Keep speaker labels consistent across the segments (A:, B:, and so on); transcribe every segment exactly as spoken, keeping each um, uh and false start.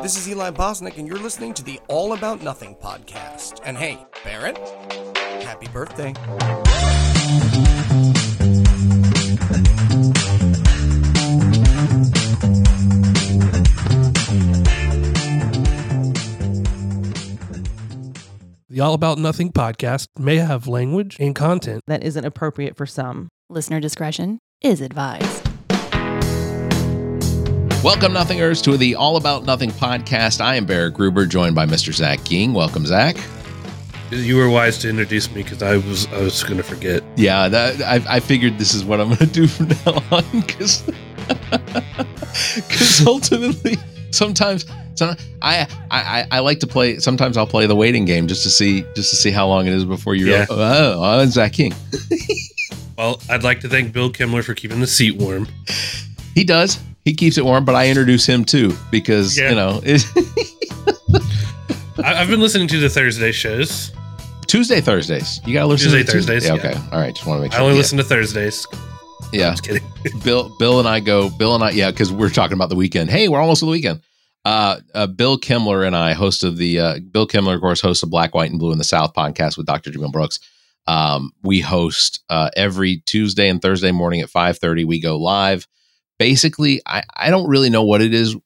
A: This is Eli Bosnick, and you're listening to the All About Nothing podcast. And hey, Barrett, happy birthday.
B: The All About Nothing podcast may have language and content
C: that isn't appropriate for some.
D: Listener discretion is advised.
E: Welcome, Nothingers, to the All About Nothing podcast. I am Barrett Gruber, joined by Mister Zach King. Welcome, Zach.
B: You were wise to introduce me because I was I was going to forget.
E: Yeah, that, I, I figured this is what I'm going to do from now on because ultimately, sometimes, sometimes I, I I like to play. Sometimes I'll play the waiting game just to see just to see how long it is before you.
B: Yeah.
E: Go, oh, oh, I'm Zach King.
B: Well, I'd like to thank Bill Kimmler for keeping the seat warm.
E: He does. He keeps it warm, but I introduce him too because, yeah. you know.
B: I've been listening to the Thursday shows.
E: Tuesday, Thursdays. You got to listen
B: Tuesday,
E: to
B: Thursdays.
E: Yeah,
B: yeah.
E: okay. All right. Just want to make sure.
B: I only
E: yeah.
B: listen to Thursdays.
E: Yeah.
B: No, I'm just kidding.
E: Bill, Bill and I go, Bill and I, yeah, because we're talking about the weekend. Hey, we're almost at the weekend. Uh, uh, Bill Kimmler and I, host of the, uh, Bill Kimmler, of course, hosts of Black, White, and Blue in the South podcast with Doctor Jamil Brooks. Um, we host uh, every Tuesday and Thursday morning at five thirty. We go live. Basically, I, I don't really know what it is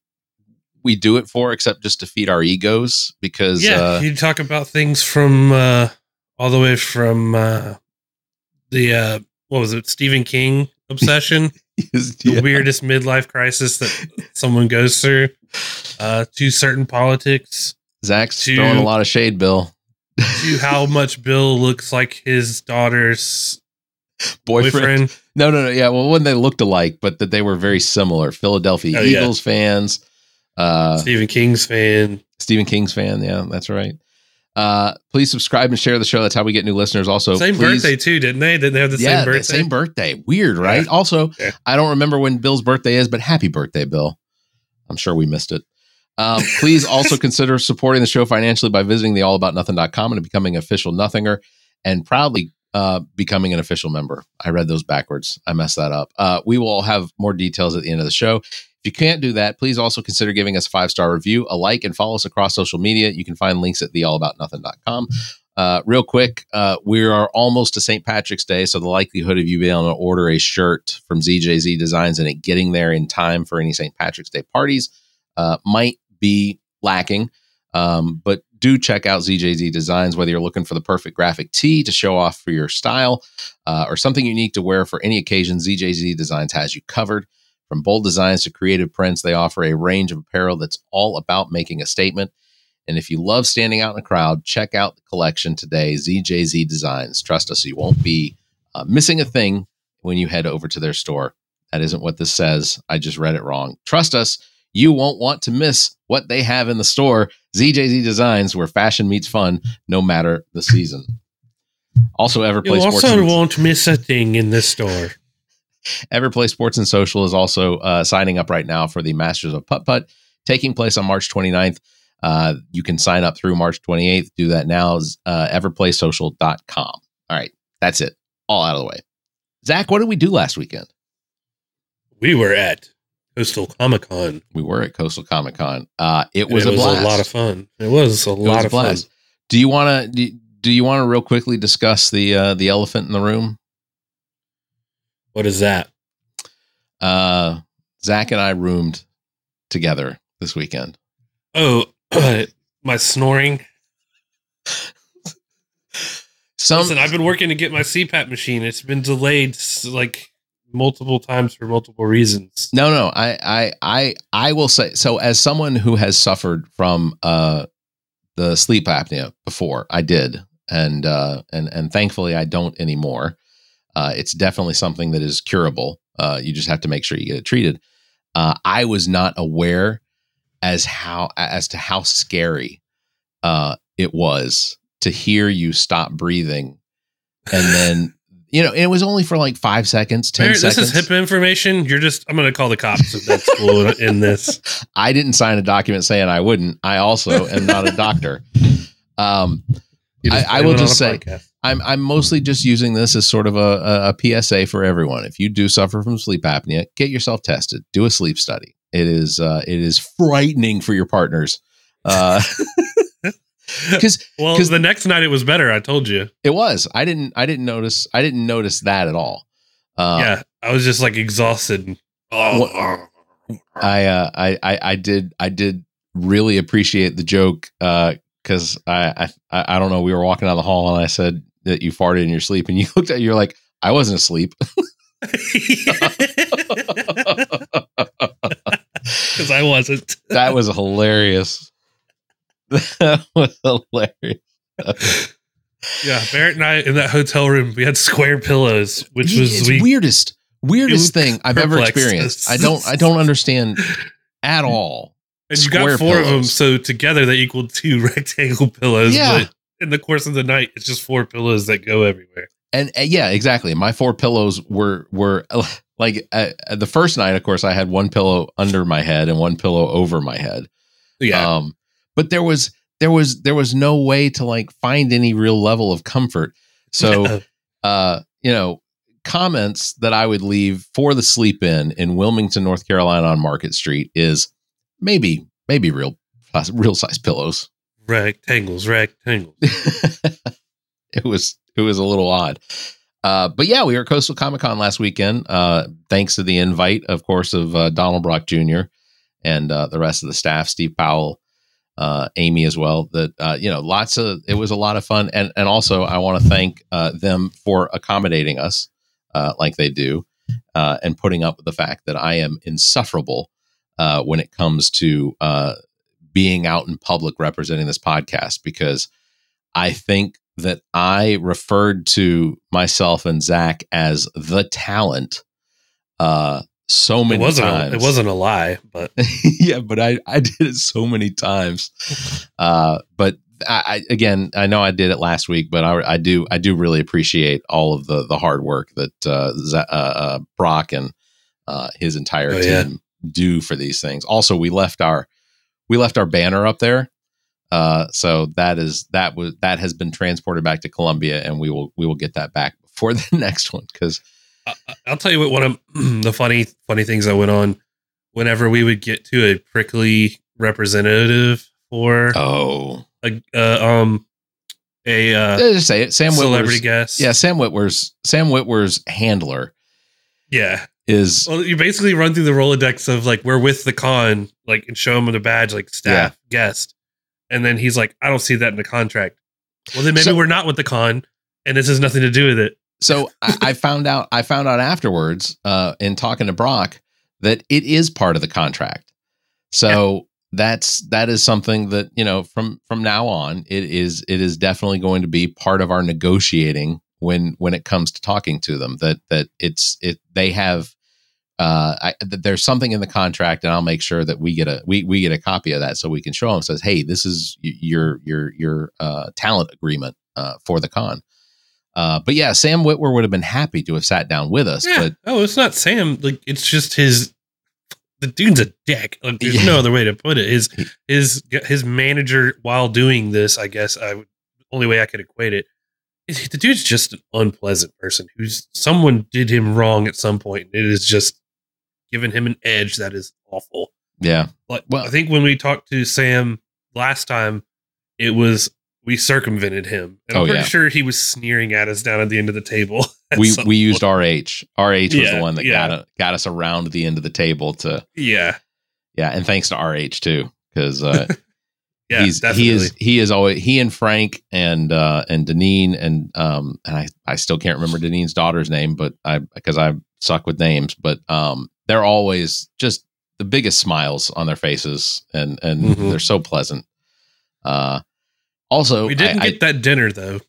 E: we do it for, except just to feed our egos. Because
B: yeah,
E: uh,
B: you talk about things from uh, all the way from uh, the uh, what was it, Stephen King obsession,
E: is,
B: the
E: yeah.
B: weirdest midlife crisis that someone goes through, uh, to certain politics.
E: Zach's
B: to,
E: throwing a lot of shade, Bill.
B: To how much Bill looks like his daughter's
E: boyfriend.
B: boyfriend.
E: No, no, no. Yeah, well, when they looked alike, but that they were very similar. Philadelphia
B: oh,
E: Eagles
B: yeah.
E: fans. Uh,
B: Stephen King's fan.
E: Stephen King's fan. Yeah, that's right. Uh, please subscribe and share the show. That's how we get new listeners. Also,
B: same
E: please,
B: birthday too, didn't they? Didn't they have the
E: yeah,
B: same birthday?
E: The same birthday. Weird, right?
B: Yeah.
E: Also,
B: yeah.
E: I don't remember when Bill's birthday is, but happy birthday, Bill. I'm sure we missed it. Um, please also consider supporting the show financially by visiting the all about nothing dot com and becoming an official Nothinger and proudly uh, becoming an official member. I read those backwards. I messed that up. Uh, we will have more details at the end of the show. If you can't do that, please also consider giving us a five-star review, a like, and follow us across social media. You can find links at the all about nothing dot com. Uh, real quick, uh, we are almost to Saint Patrick's Day, so the likelihood of you being able to order a shirt from Z J Z Designs and it getting there in time for any Saint Patrick's Day parties uh, might be lacking, um, but do check out Z J Z Designs, whether you're looking for the perfect graphic tee to show off for your style uh, or something unique to wear for any occasion. Z J Z Designs has you covered. From bold designs to creative prints, they offer a range of apparel that's all about making a statement. And if you love standing out in a crowd, check out the collection today, Z J Z Designs. Trust us, you won't be uh, missing a thing when you head over to their store. That isn't what this says. I just read it wrong. Trust us, you won't want to miss what they have in the store. Z J Z Designs, where fashion meets fun, no matter the season. Also, Everplay
B: you
E: Sports.
B: also
E: and,
B: won't miss a thing in this store.
E: Everplay Sports and Social is also uh, signing up right now for the Masters of Putt Putt, taking place on March twenty-ninth. Uh, you can sign up through March twenty-eighth. Do that now. Uh, everplay social dot com. All right, that's it. All out of the way. Zach, what did we do last weekend?
B: We were at Coastal Comic Con.
E: We were at Coastal Comic Con. Uh, it was,
B: it
E: a,
B: was
E: blast.
B: a lot of fun. It was a
E: it
B: lot
E: was
B: of
E: a blast.
B: fun.
E: Do you want to do, do you want to real quickly discuss the uh, the elephant in the room?
B: What is that?
E: Uh, Zach and I roomed together this weekend.
B: Oh, my snoring.
E: Some,
B: Listen, I've been working to get my C PAP machine. It's been delayed like multiple times for multiple reasons.
E: No, no, I, I, I, I will say so. As someone who has suffered from uh, the sleep apnea before, I did, and uh, and and thankfully I don't anymore. Uh, it's definitely something that is curable. Uh, you just have to make sure you get it treated. Uh, I was not aware as how as to how scary uh, it was to hear you stop breathing, and then you know it was only for like five seconds, ten
B: Barrett,
E: seconds.
B: This is HIPAA information. You're just I'm going to call the cops if that's cool in this.
E: I didn't sign a document saying I wouldn't. I also am not a doctor. Um, I, I will just say podcast. I'm I'm mostly just using this as sort of a, a, a P S A for everyone. If you do suffer from sleep apnea, get yourself tested. Do a sleep study. it is uh, it is frightening for your partners. Uh, because
B: well,
E: cause
B: the next night it was better. I told you
E: it was. I didn't. I didn't notice. I didn't notice that at all. Uh,
B: yeah, I was just like exhausted. Oh,
E: I, uh, I I I did. I did really appreciate the joke because uh, I, I I don't know. We were walking down the hall and I said that you farted in your sleep, and you looked at. You're like, I wasn't asleep.
B: Because I wasn't.
E: That was hilarious. That was hilarious.
B: Yeah, Barrett and I in that hotel room, we had square pillows, which was
E: it's
B: we,
E: weirdest, weirdest thing I've ever
B: perplexed
E: experienced.
B: us.
E: I don't, I don't understand at all.
B: And you
E: Square
B: got four
E: pillows.
B: of them, so together they equal two rectangle pillows.
E: Yeah.
B: But in the course of the night, it's just four pillows that go everywhere.
E: And uh, yeah, exactly. My four pillows were were uh, like uh, the first night. Of course, I had one pillow under my head and one pillow over my head.
B: Yeah,
E: Um, but there was there was there was no way to like find any real level of comfort. So, uh, you know, comments that I would leave for the sleep in in Wilmington, North Carolina, on Market Street is maybe maybe real real size pillows.
B: rectangles, rectangles.
E: It was it was a little odd. Uh, but yeah, we were at Coastal Comic Con last weekend. Uh, thanks to the invite, of course, of uh, Donald Brock Junior and uh, the rest of the staff, Steve Powell, uh, Amy as well. That uh, you know, lots of it was a lot of fun, and and also I want to thank uh, them for accommodating us uh, like they do, uh, and putting up with the fact that I am insufferable uh, when it comes to uh, being out in public representing this podcast, because I think that I referred to myself and Zach as the talent uh, so many
B: it wasn't
E: times.
B: A, it wasn't a lie, but
E: yeah, but I, I did it so many times. Uh, but I, I, again, I know I did it last week, but I, I do I do really appreciate all of the the hard work that uh, Z- uh, uh, Brock and uh, his entire
B: Oh,
E: team
B: yeah.
E: do for these things. Also, we left our we left our banner up there. Uh, so that is that was that has been transported back to Columbia, and we will we will get that back before the next one. Because
B: I, I'll tell you what. One of the funny funny things that went on whenever we would get to a prickly representative for
E: oh,
B: a uh, um a uh,
E: just say it, Sam
B: celebrity
E: Whitwer's,
B: guest.
E: yeah, Sam Whitwer's Sam Whitwer's handler
B: yeah.
E: is
B: Well, you basically run through the Rolodex of like we're with the con, like, and show him the badge, like staff guest. And then he's like, I don't see that in the contract. Well, then maybe
E: So-
B: we're not with the con, and this has nothing to do with it.
E: So I, I found out I found out afterwards uh, in talking to Brock that it is part of the contract. So that's that is something that, you know, from from now on it is it is definitely going to be part of our negotiating when when it comes to talking to them, that that it's it they have uh I, th- there's something in the contract, and I'll make sure that we get a we we get a copy of that so we can show them. Says, hey, this is y- your your your uh, talent agreement uh, for the con. Uh, but yeah, Sam Whitwer would have been happy to have sat down with us.
B: Yeah.
E: But
B: Oh, it's not Sam. Like, it's just his. The dude's a dick. Like, there's
E: Yeah.
B: no other way to put it. His his his manager, while doing this, I guess I would only way I could equate it. is The dude's just an unpleasant person. Who's someone did him wrong at some point. It is just giving him an edge that is awful.
E: yeah,
B: Like,
E: Well-
B: I think when we talked to Sam last time, it was we circumvented him, and I'm
E: Oh,
B: pretty
E: yeah.
B: sure he was sneering at us down at the end of the table. at
E: we
B: some
E: we used
B: point.
E: R H. R H was
B: Yeah,
E: the one that
B: yeah.
E: got got us around the end of the table to
B: yeah,
E: yeah, and thanks to R H too, because uh,
B: yeah.
E: he's
B: definitely.
E: he is he is always he and Frank and uh, and Deneen and um and I I still can't remember Deneen's daughter's name, but I because I suck with names, but um they're always just the biggest smiles on their faces, and and
B: Mhm.
E: they're so pleasant. Uh, also
B: We didn't
E: I- I-
B: get that dinner though.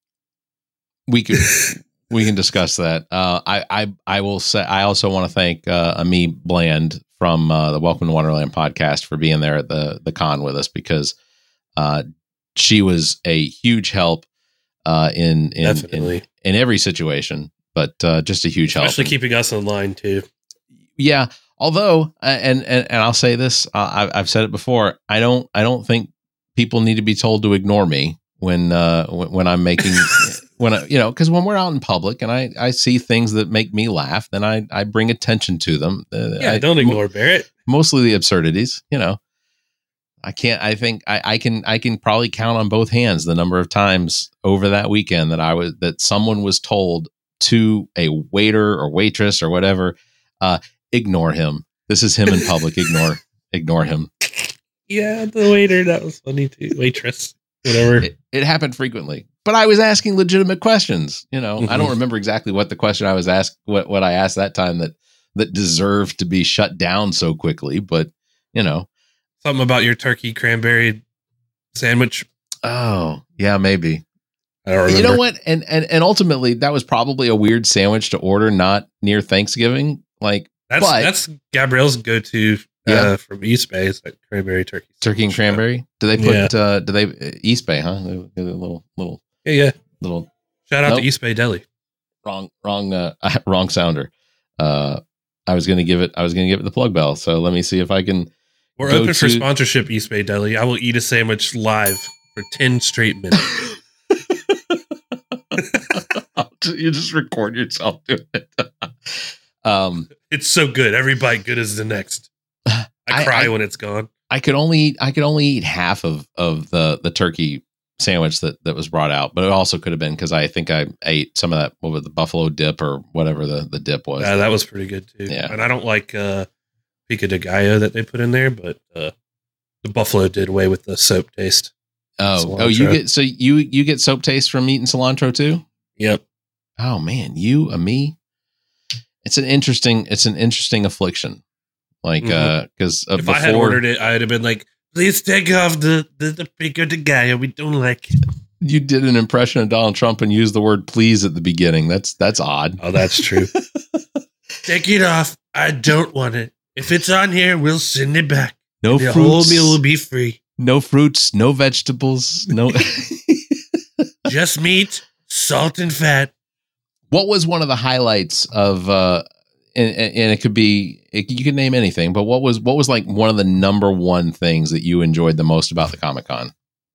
E: we could we can discuss that. Uh, I I I will say I also want to thank uh, Ami Bland from uh, the Welcome to Wonderland podcast for being there at the the con with us, because uh, she was a huge help uh, in in, in
B: Definitely.
E: in every situation, but uh, just a huge
B: Especially
E: help.
B: keeping us in line too.
E: Yeah, although uh, and and and I'll say this, uh, I've I've said it before. I don't I don't think people need to be told to ignore me when uh, when, when I'm making. When I, you know, because when we're out in public and I, I see things that make me laugh, then I, I bring attention to them. Uh,
B: Yeah,
E: I,
B: don't ignore Barrett.
E: mostly the absurdities. You know, I can't. I think I, I can. I can probably count on both hands the number of times over that weekend that I was that someone was told to a waiter or waitress or whatever, uh, ignore him. This is him in public. Ignore, ignore him.
B: Yeah, the waiter, that was funny too. Waitress, whatever.
E: It, it happened frequently, but I was asking legitimate questions. You know,
B: Mm-hmm.
E: I don't remember exactly what the question I was asked, what, what I asked that time that, that deserved to be shut down so quickly, but you know,
B: Something about your turkey cranberry sandwich.
E: oh yeah, maybe.
B: I don't remember.
E: You know what? And, and, and ultimately that was probably a weird sandwich to order, not near Thanksgiving. Like
B: That's
E: but,
B: that's Gabrielle's go-to uh,
E: Yeah.
B: from East Bay. It's like cranberry turkey.
E: turkey and
B: sandwich.
E: cranberry. Do they put,
B: Yeah.
E: uh, do they, East Bay, huh? They, they, little, little,
B: Yeah, yeah.
E: little
B: Shout out
E: Nope.
B: to East Bay Deli.
E: wrong, wrong, uh, wrong sounder. Uh, I was going to give it, I was going to give it the plug bell. So let me see if I can.
B: We're
E: Go
B: open for
E: to-
B: sponsorship, East Bay Deli. I will eat a sandwich live for ten straight minutes.
E: You just record yourself doing it. um,
B: It's so good. Every bite good as the next. I
E: I-
B: cry
E: I-
B: when it's gone.
E: I could only eat, I could only eat half of, of the, the turkey sandwich that, that was brought out, but it also could have been because I think I ate some of that, what was the buffalo dip or whatever the, the dip was.
B: Yeah, that was pretty good too.
E: Yeah.
B: And I don't like uh, pico de gallo that they put in there, but uh, the buffalo did away with the soap taste.
E: oh, oh, you
B: cilantro.
E: get, so you, you get soap taste from eating cilantro too?
B: Yep.
E: Oh man, you, a me. It's an interesting, it's an interesting affliction. Like,
B: Mhm.
E: uh, cause uh,
B: If
E: before
B: I had ordered it, I'd have been like, please take off the, the, the pico de gallo. We don't like it.
E: you did an impression of Donald Trump and used the word please at the beginning. That's, that's odd.
B: Oh, that's true. Take it off. I don't want it. If it's on here, we'll send it back.
E: No
B: The whole
E: fruits,
B: meal will be free.
E: no fruits, no vegetables, no.
B: Just meat, salt, and fat.
E: What was one of the highlights of, uh, and, and it could be, it, you could name anything, but what was, what was like one of the number one things that you enjoyed the most about the Comic-Con?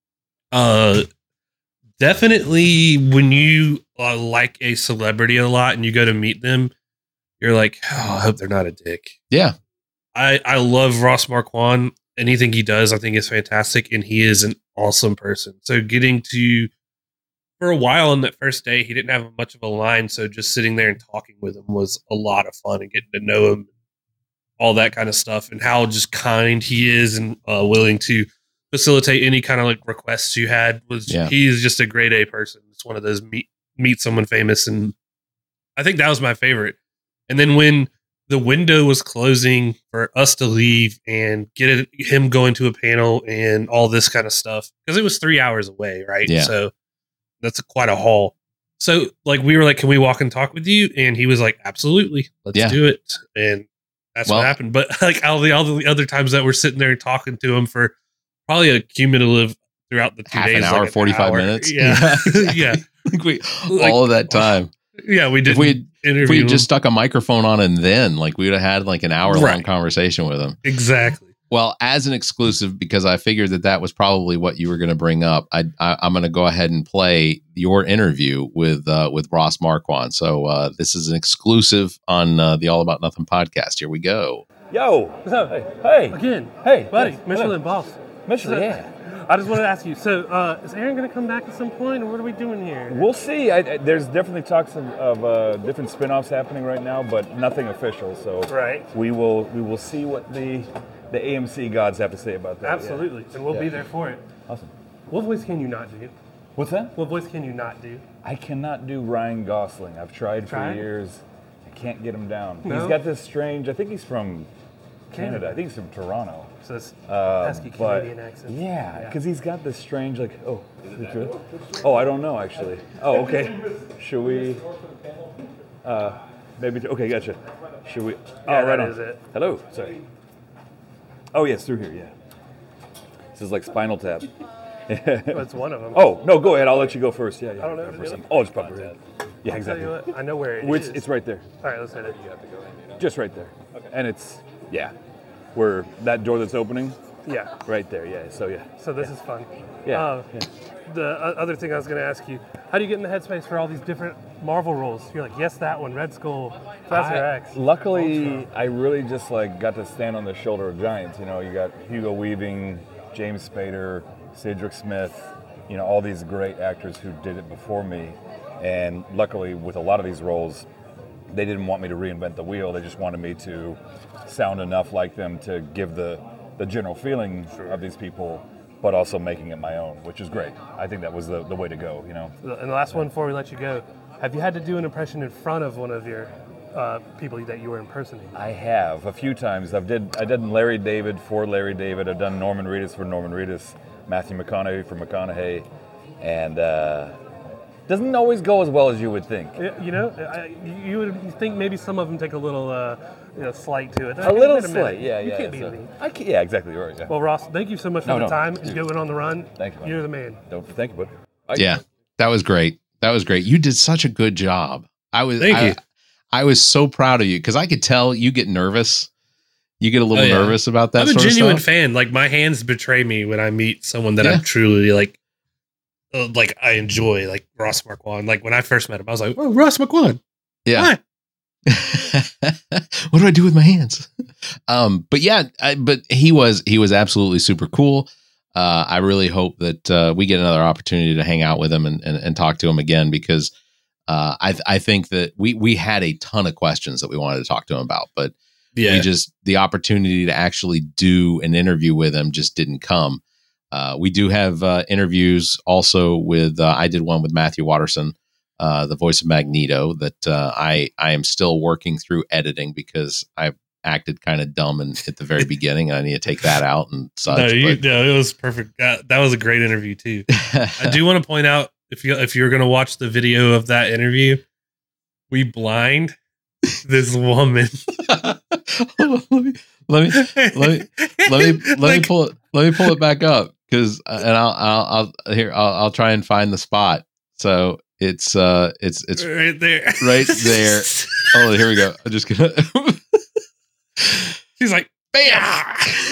B: Uh, definitely when you uh, like a celebrity a lot and you go to meet them, you're like, oh, I hope they're not a dick.
E: Yeah.
B: I, I love Ross Marquand. Anything he does, I think is fantastic, and he is an awesome person. So getting to, for a while on that first day, he didn't have much of a line, so just sitting there and talking with him was a lot of fun and getting to know him, all that kind of stuff, and how just kind he is and uh, willing to facilitate any kind of like requests you had. Was
E: Yeah.
B: He's just a grade A person. It's one of those meet meet someone famous, and I think that was my favorite. And then when the window was closing for us to leave and get it, him going to a panel and all this kind of stuff, because it was three hours away, right?
E: Yeah.
B: So that's quite a haul. So like we were like, can we walk and talk with you? And he was like, absolutely, let's
E: Yeah.
B: do it. And that's
E: Well-
B: what happened. But like all the all the other times that we're sitting there talking to him for probably a cumulative throughout the two
E: Half
B: days,
E: an hour,
B: like
E: forty-five
B: hour.
E: minutes.
B: Yeah,
E: exactly.
B: yeah,
E: Like we,
B: Like-
E: all of that time.
B: yeah. We did.
E: If we had,
B: interview
E: if we had
B: him.
E: just stuck a microphone on and then, like we would have had like an hour long
B: Right.
E: conversation with him.
B: exactly.
E: Well, as an exclusive, because I figured that that was probably what you were going to bring up, I, I, I'm going to go ahead and play your interview with uh, with Ross Marquand. So uh, this is an exclusive on uh, the All About Nothing podcast. Here we go.
F: Yo.
G: What's up? Hey,
F: Hey.
G: again.
F: Hey,
G: buddy,
F: yes,
G: Michelin boss.
F: Michelin,
G: So,
F: yeah.
G: I just wanted to ask you. So, uh, is Aaron going to come back at some point, or what are we doing here?
F: We'll see. I, I- there's definitely talks of, of uh, different spin-offs happening right now, but nothing official. So
G: Right.
F: we will we will see what the the A M C gods have to say about that. yeah.
G: Absolutely, and we'll be
F: Yeah.
G: there for it.
F: Awesome.
G: What voice can you not do?
F: What's that?
G: What voice can you not do?
F: I cannot do Ryan Gosling. I've tried for
G: Tried?
F: years. I can't get him down.
G: No?
F: He's got this strange. I think he's from Canada.
G: Canada.
F: I think he's from Toronto.
G: So it's
F: Uh,
G: pesky
F: but-
G: Canadian accent.
F: Yeah, because he's got this strange like. Oh, is it true? Oh, I don't know actually. Oh, okay. Should we? Uh, maybe. T- okay, gotcha. Should we?
G: Yeah,
F: oh, right
G: that
F: on.
G: is it.
F: Hello. Sorry. Oh yes, through here. Yeah. This is like Spinal Tap.
G: That's one of them.
F: Oh no, go ahead. I'll let you go first. Yeah, yeah.
G: I don't know.
F: Go
G: the
F: first.
G: other-
F: Oh, it's probably right. Yeah,
G: I'll tell
F: exactly.
G: you what, I know where it
F: Which
G: is.
F: it's right there.
G: All right, let's hit it.
F: Just right there. Okay. And it's yeah, where that door that's opening,
G: Yeah.
F: right there. Yeah. So yeah.
G: So this is fun.
F: Yeah.
G: Uh,
F: yeah.
G: The uh, other thing I was going to ask you: how do you get in the headspace for all these different Marvel roles? You're like, yes, that one, Red Skull, Professor
F: I-
G: X.
F: Luckily,
G: Ultron.
F: I really just like got to stand on the shoulder of giants. You know, you got Hugo Weaving, James Spader, Cedric Smith, you know, all these great actors who did it before me. And luckily, with a lot of these roles, they didn't want me to reinvent the wheel. They just wanted me to sound enough like them to give the, the general feeling of these people, but also making it my own, which is great. I think that was the, the way to go, you know.
G: And the last one before we let you go, have you had to do an impression in front of one of your uh, people that you were impersonating?
F: I have a few times. I've did I did Larry David for Larry David. I've done Norman Reedus for Norman Reedus, Matthew McConaughey for McConaughey, and uh, doesn't always go as well as you would think.
G: Yeah, You know, I, you would think maybe some of them take a little uh, you know, slight to it.
F: A little
G: Wait minute.
F: slight, yeah,
G: You
F: yeah.
G: can't
F: so-
G: beat me.
F: I can't, yeah, exactly right. Yeah.
G: Well, Ross, thank you so much for
F: No,
G: the
F: no,
G: time
F: dude.
G: and going on the run.
F: Thank you, man.
G: You're the man.
F: Don't thank you, bud. I-
E: Yeah, that was great. That was great. You did such a good job. I was.
B: Thank
E: I,
B: you.
E: I was so proud of you because I could tell you get nervous. You get a little
B: Oh, yeah.
E: nervous about that
B: I'm a
E: sort
B: genuine
E: of stuff.
B: fan. Like my hands betray me when I meet someone that
E: Yeah.
B: I'm truly like, uh, like I enjoy, like Ross Marquand. Like when I first met him, I was like, "Oh, Ross Marquand."
E: Yeah.
B: Why?
E: What do I do with my hands? Um, but yeah, I, but he was he was absolutely super cool. Uh, I really hope that uh, we get another opportunity to hang out with him and, and, and talk to him again because uh, I I think that we we had a ton of questions that we wanted to talk to him about, but
B: Yeah,
E: we just the opportunity to actually do an interview with him just didn't come. Uh, we do have uh, interviews also with uh, I did one with Matthew Watterson, uh, the voice of Magneto, that uh, I I am still working through editing because I acted kind of dumb and at the very beginning, and I need to take that out and such.
B: no, you,
E: but-
B: no, it was perfect. Uh, that was a great interview too. I do want to point out if you if you're going to watch the video of that interview, we blind this woman.
E: Hold on, let me let me let me let me let me
B: Like,
E: pull it let me pull it back up because and I'll I'll I'll here I'll, I'll try and find the spot. So it's uh it's it's
B: right there,
E: right there. Oh, here we go. I'm just gonna
B: She's like,
E: bam.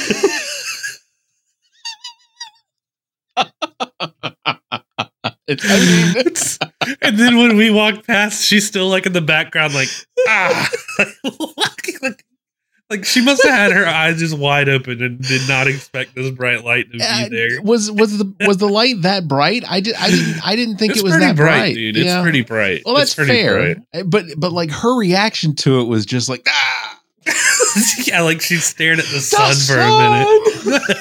E: It's, I mean,
B: It's- and then when we walked past, she's still like in the background, like ah, like, like she must have had her eyes just wide open and did not expect this bright light to
E: uh,
B: be there.
E: was was the was the light that bright? I did I didn't I didn't think
B: It's
E: it was
B: pretty
E: that
B: bright,
E: bright,
B: dude.
E: Yeah.
B: It's pretty bright.
E: Well, that's
B: It's pretty
E: fair,
B: bright.
E: but but like her reaction to it was just like ah.
B: Yeah, like she stared at the
E: The
B: sun for a minute.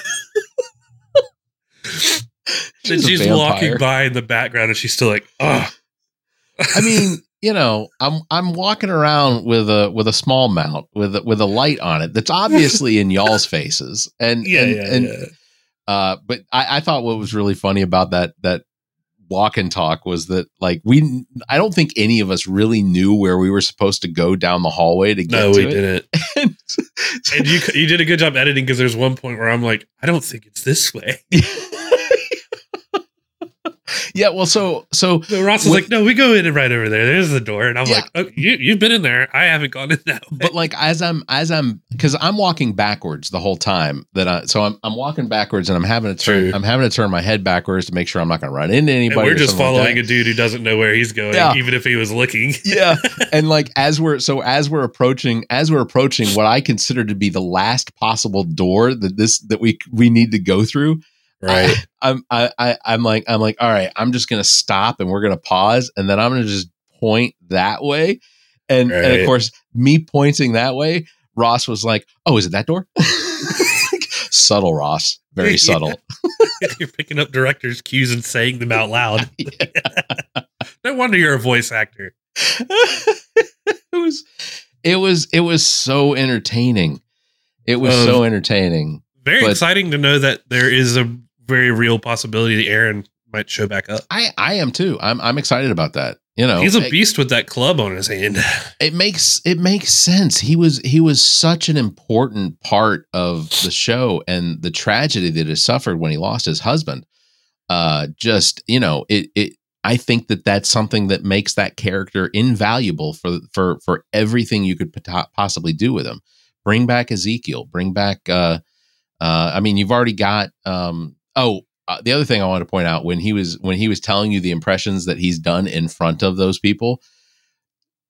B: Then
E: She's a
B: she's
E: vampire.
B: walking by in the background, and she's still like, "Oh."
E: I mean, you know, I'm I'm walking around with a with a small mount with a, with a light on it that's obviously in y'all's faces, and
B: yeah,
E: and,
B: yeah,
E: and
B: yeah.
E: uh, but I, I thought what was really funny about that that walk and talk was that like we I don't think any of us really knew where we were supposed to go down the hallway to get
B: No,
E: to
B: we
E: it.
B: didn't.
E: And,
B: And you you did a good job editing because there's one point where I'm like, I don't think it's this way.
E: yeah, well, so so
B: So Ross was
E: What-
B: like, no, we go in and right over there. There's the door, and I'm
E: Yeah.
B: like, oh, you you've been in there. I haven't gone in that way.
E: but like as I'm as I'm because I'm walking backwards the whole time that I so I'm I'm walking backwards and I'm having to turn
B: True.
E: I'm having to turn my head backwards to make sure I'm not going to run into anybody.
B: And we're
E: or
B: just
E: something like
B: following
E: that.
B: a dude who doesn't know where he's going,
E: Yeah.
B: even if he was looking.
E: Yeah, and like as we're so as we're approaching as we're approaching what I consider to be the last possible door that this that we we need to go through.
B: Right.
E: I, I'm I, I I'm like I'm like all right. I'm just gonna stop and we're gonna pause and then I'm gonna just point that way. And and of
B: Right.
E: course, me pointing that way, Ross was like, "Oh, is it that door?" Subtle, Ross. Very
B: Yeah.
E: subtle.
B: You're picking up director's cues and saying them out loud. No wonder you're a voice actor.
E: it was it was it was so entertaining. It was
B: Um,
E: so entertaining.
B: Very
E: But-
B: exciting to know that there is a very real possibility that Aaron might show back up.
E: I I am too. I'm I'm excited about that. You know,
B: He's a
E: it,
B: beast with that club on his hand.
E: it makes it makes sense. He was he was such an important part of the show and the tragedy that he suffered when he lost his husband. Uh, just you know, it it. I think that that's something that makes that character invaluable for for for everything you could pot- possibly do with him. Bring back Ezekiel. Bring back. Uh, uh, I mean, you've already got. Um, oh, uh, the other thing I want to point out when he was when he was telling you the impressions that he's done in front of those people,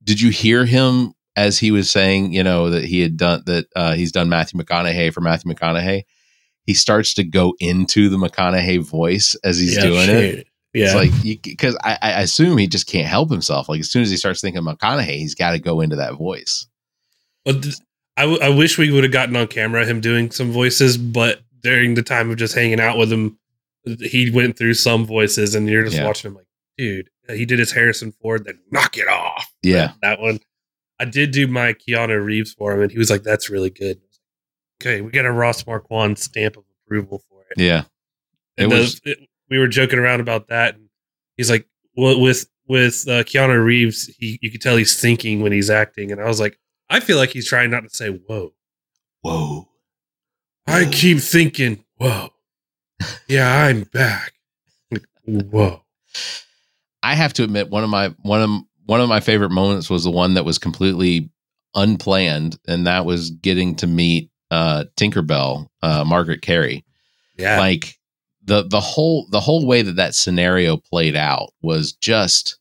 E: did you hear him as he was saying, you know, that he had done that? Uh, he's done Matthew McConaughey for Matthew McConaughey. He starts to go into the McConaughey voice as he's
B: Yeah,
E: doing
B: shit.
E: it.
B: Yeah.
E: It's like, because I, I assume he just can't help himself. Like, as soon as he starts thinking McConaughey, he's got to go into that voice.
B: Well, th- I, w- I wish we would have gotten on camera him doing some voices, but during the time of just hanging out with him, he went through some voices, and you're just
E: Yeah.
B: watching him like, dude, he did his Harrison Ford, then knock it off.
E: Yeah.
B: That one. I did do my Keanu Reeves for him, and he was like, that's really good. Okay, we got a Ross Marquand stamp of approval for it.
E: Yeah. It
B: And
E: was,
B: the, it, we were joking around about that, and he's like, well, with with uh, Keanu Reeves, he you could tell he's thinking when he's acting, and I was like, I feel like he's trying not to say whoa.
E: whoa.
B: I keep thinking, whoa, yeah, I'm back. Like, whoa.
E: I have to admit, one of my one of one of my favorite moments was the one that was completely unplanned, and that was getting to meet uh, Tinkerbell, uh, Margaret Carey.
B: Yeah,
E: Like the the whole the whole way that that scenario played out was just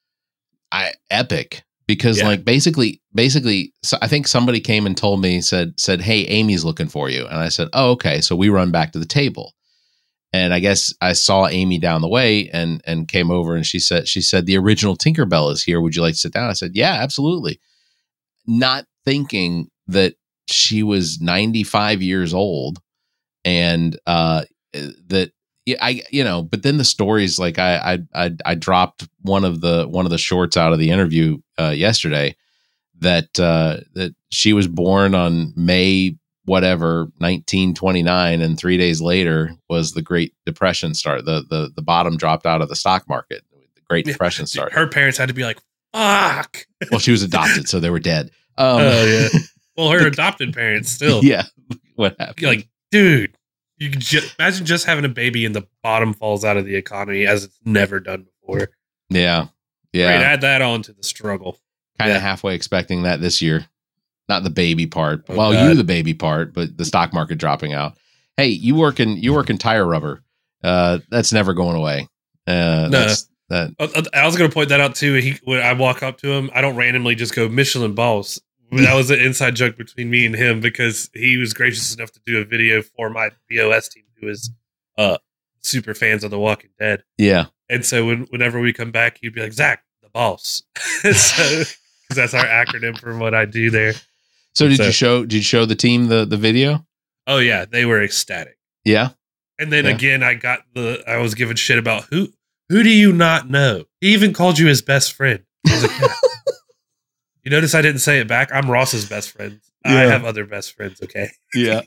E: I epic because
B: Yeah.
E: like basically basically so I think somebody came and told me said said hey, Amy's looking for you, and I said, oh, okay. So we run back to the table. And I guess I saw Amy down the way and and came over, and she said she said the original Tinkerbell is here. Would you like to sit down? I said, yeah, absolutely. Not thinking that she was ninety-five years old, and uh, that yeah, I you know. But then the stories, like I I I, I dropped one of the one of the shorts out of the interview uh, yesterday that uh, that she was born on May whatever nineteen twenty-nine, and three days later was the Great Depression start. The the the bottom dropped out of the stock market. The Great
B: Yeah.
E: Depression started.
B: her parents had to be like, fuck.
E: Well, she was adopted, so they were dead. Um,
B: Oh, yeah. Well, her adopted parents still.
E: yeah. What happened?
B: You're like, dude, you could ju- imagine just having a baby and the bottom falls out of the economy as it's never done before.
E: yeah, yeah.
B: Right, add that on to the struggle.
E: Kind of
B: yeah.
E: halfway expecting that this year. Not the baby part.
B: Oh,
E: well,
B: God.
E: you the baby part, but the stock market dropping out. Hey, you work in you work in tire rubber. Uh, that's never going away. Uh,
B: No.
E: that's, that
B: I, I was going to point that out too. He, when I walk up to him, I don't randomly just go Michelin boss. That was an inside joke between me and him because he was gracious enough to do a video for my B O S team, who is uh, super fans of The Walking Dead.
E: yeah.
B: And so when, whenever we come back, he'd be like, Zach, the boss. So, because that's our acronym for what I do there.
E: So did
B: So-
E: you show did you show the team the the video?
B: Oh yeah, they were ecstatic.
E: Yeah.
B: And then
E: Yeah.
B: again, I got the I was giving shit about who who do you not know? He even called you his best friend. I was like, yeah. You notice I didn't say it back. I'm Ross's best friend. I
E: Yeah.
B: have other best friends. Okay.
E: Yeah.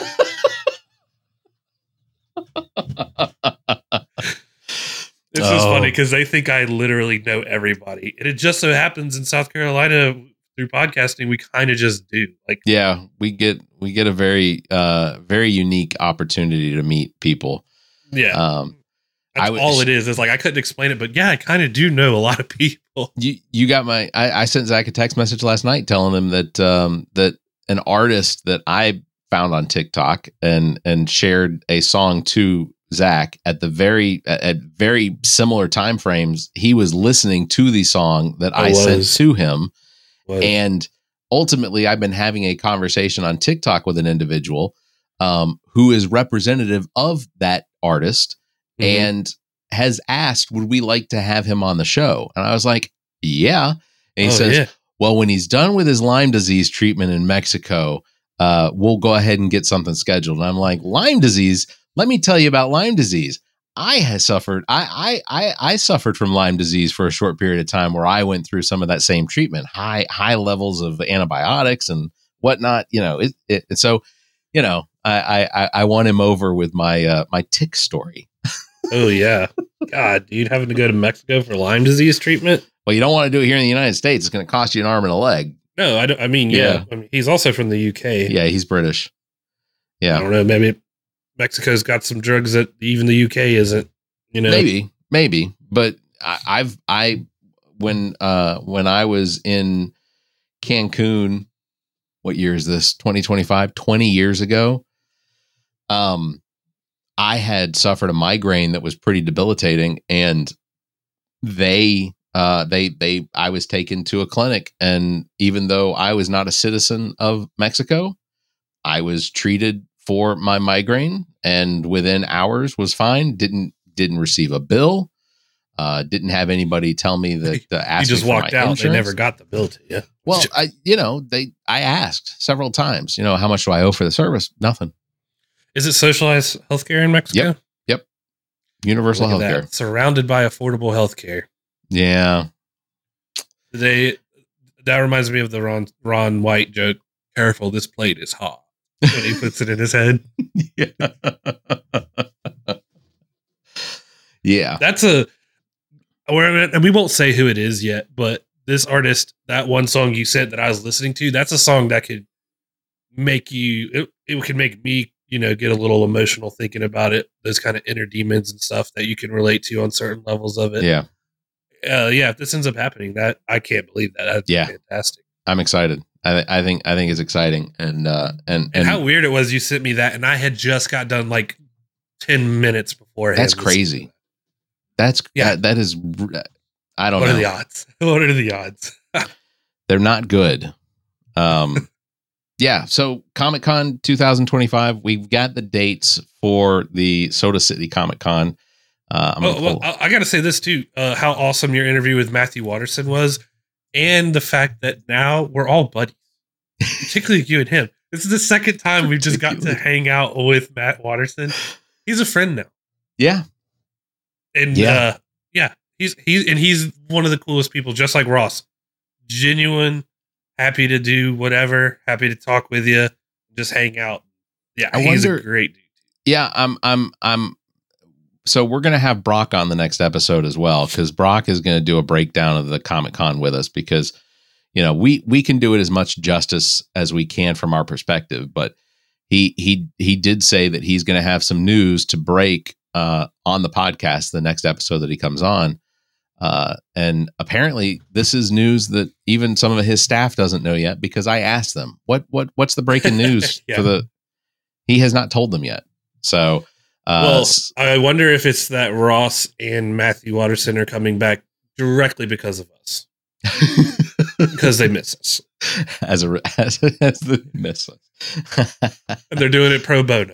B: This is
E: Oh.
B: funny because they think I literally know everybody, and it just so happens in South Carolina through podcasting we kind of just do. Like,
E: Yeah, we get we get a very uh very unique opportunity to meet people.
B: yeah,
E: Um
B: that's
E: I was-
B: all it is. It's like I couldn't explain it, but yeah, I kind of do know a lot of people.
E: You you got my I, I sent Zach a text message last night telling him that um that an artist that I found on TikTok and and shared a song to Zach at the very at, at very similar time frames. He was listening to the song that I
B: I
E: sent
B: was.
E: to him,
B: Was-
E: and ultimately I've been having a conversation on TikTok with an individual um, who is representative of that artist
B: Mhm.
E: and has asked, would we like to have him on the show? And I was like, yeah. And he
B: Oh,
E: says,
B: yeah.
E: well, when he's done with his Lyme disease treatment in Mexico, uh, we'll go ahead and get something scheduled. And I'm like, Lyme disease? Let me tell you about Lyme disease. I had suffered, I, I, I, I suffered from Lyme disease for a short period of time where I went through some of that same treatment, high, high levels of antibiotics and whatnot, you know, it, it, and so, you know, I, I, I won him over with my, uh, my tick story.
B: Oh yeah, God, dude, having to go to Mexico for Lyme disease treatment?
E: Well, you don't want to do it here in the United States. It's going to cost you an arm and a leg.
B: No, I don't. I mean, yeah, I mean, he's also from the U K.
E: Yeah, he's British.
B: I
E: Yeah,
B: don't know. Maybe Mexico's got some drugs that even the U K isn't. You know,
E: maybe, maybe. But I, I've I when uh when I was in Cancun, what year is this? twenty twenty-five, twenty years ago. Um, I had suffered a migraine that was pretty debilitating, and they Uh, they they I was taken to a clinic, and even though I was not a citizen of Mexico, I was treated for my migraine, and within hours was fine. Didn't didn't receive a bill. Uh, didn't have anybody tell me that. Uh,
B: You
E: ask
B: just
E: me for
B: walked
E: my
B: out.
E: insurance.
B: They never got the bill to you.
E: Well, I you know they I asked several times. You know, how much do I owe for the service? Nothing.
B: Is it socialized healthcare in Mexico?
E: Yep. Yep. Universal
B: Look at
E: healthcare.
B: that. Surrounded by affordable healthcare.
E: Yeah.
B: They that reminds me of the Ron Ron White joke. Careful, this plate is hot. When he puts it in his head.
E: Yeah. Yeah.
B: That's a we're- and we won't say who it is yet, but this artist, that one song you said that I was listening to, that's a song that could make you it, it could make me, you know, get a little emotional thinking about it. Those kind of inner demons and stuff that you can relate to on certain levels of it.
E: Yeah.
B: Uh, yeah, if this ends up happening, that I can't believe that. That's
E: Yeah.
B: fantastic.
E: I'm excited. I, I think I think it's exciting, and uh, and
B: And,
E: and
B: how weird it was you sent me that, and I had just got done like ten minutes beforehand.
E: that's crazy. That's
B: Yeah.
E: that, that is. I don't
B: What
E: know.
B: are the odds? What are the odds?
E: They're not good. Um, yeah. So Comic Con twenty twenty-five, we've got the dates for the Soda City Comic Con. Uh, I'm
B: Well,
E: gonna
B: well,
E: pull-
B: I, I got to say this too: uh, how awesome your interview with Matthew Watterson was, and the fact that now we're all buddies, particularly you and him. This is the second time we've just got to
E: Particularly.
B: hang out with Matt Watterson. He's a friend now,
E: yeah.
B: and
E: Yeah.
B: uh, yeah, he's he's and he's one of the coolest people, just like Ross. Genuine, happy to do whatever, happy to talk with you, just hang out. Yeah,
E: I
B: he's
E: wonder-
B: a great dude.
E: Yeah. I'm. I'm. I'm. So we're gonna have Brock on the next episode as well, because Brock is gonna do a breakdown of the Comic Con with us, because you know we we can do it as much justice as we can from our perspective, but he he he did say that he's going to have some news to break uh, on the podcast the next episode that he comes on, uh, and apparently this is news that even some of his staff doesn't know yet, because I asked them what what what's the breaking news
B: Yeah.
E: for the. He has not told them yet, so. Uh,
B: Well,
E: s-
B: I wonder if it's that Ross and Matthew Watterson are coming back directly because of us, because they miss us,
E: as a as, as the miss us.
B: and they're doing it pro bono.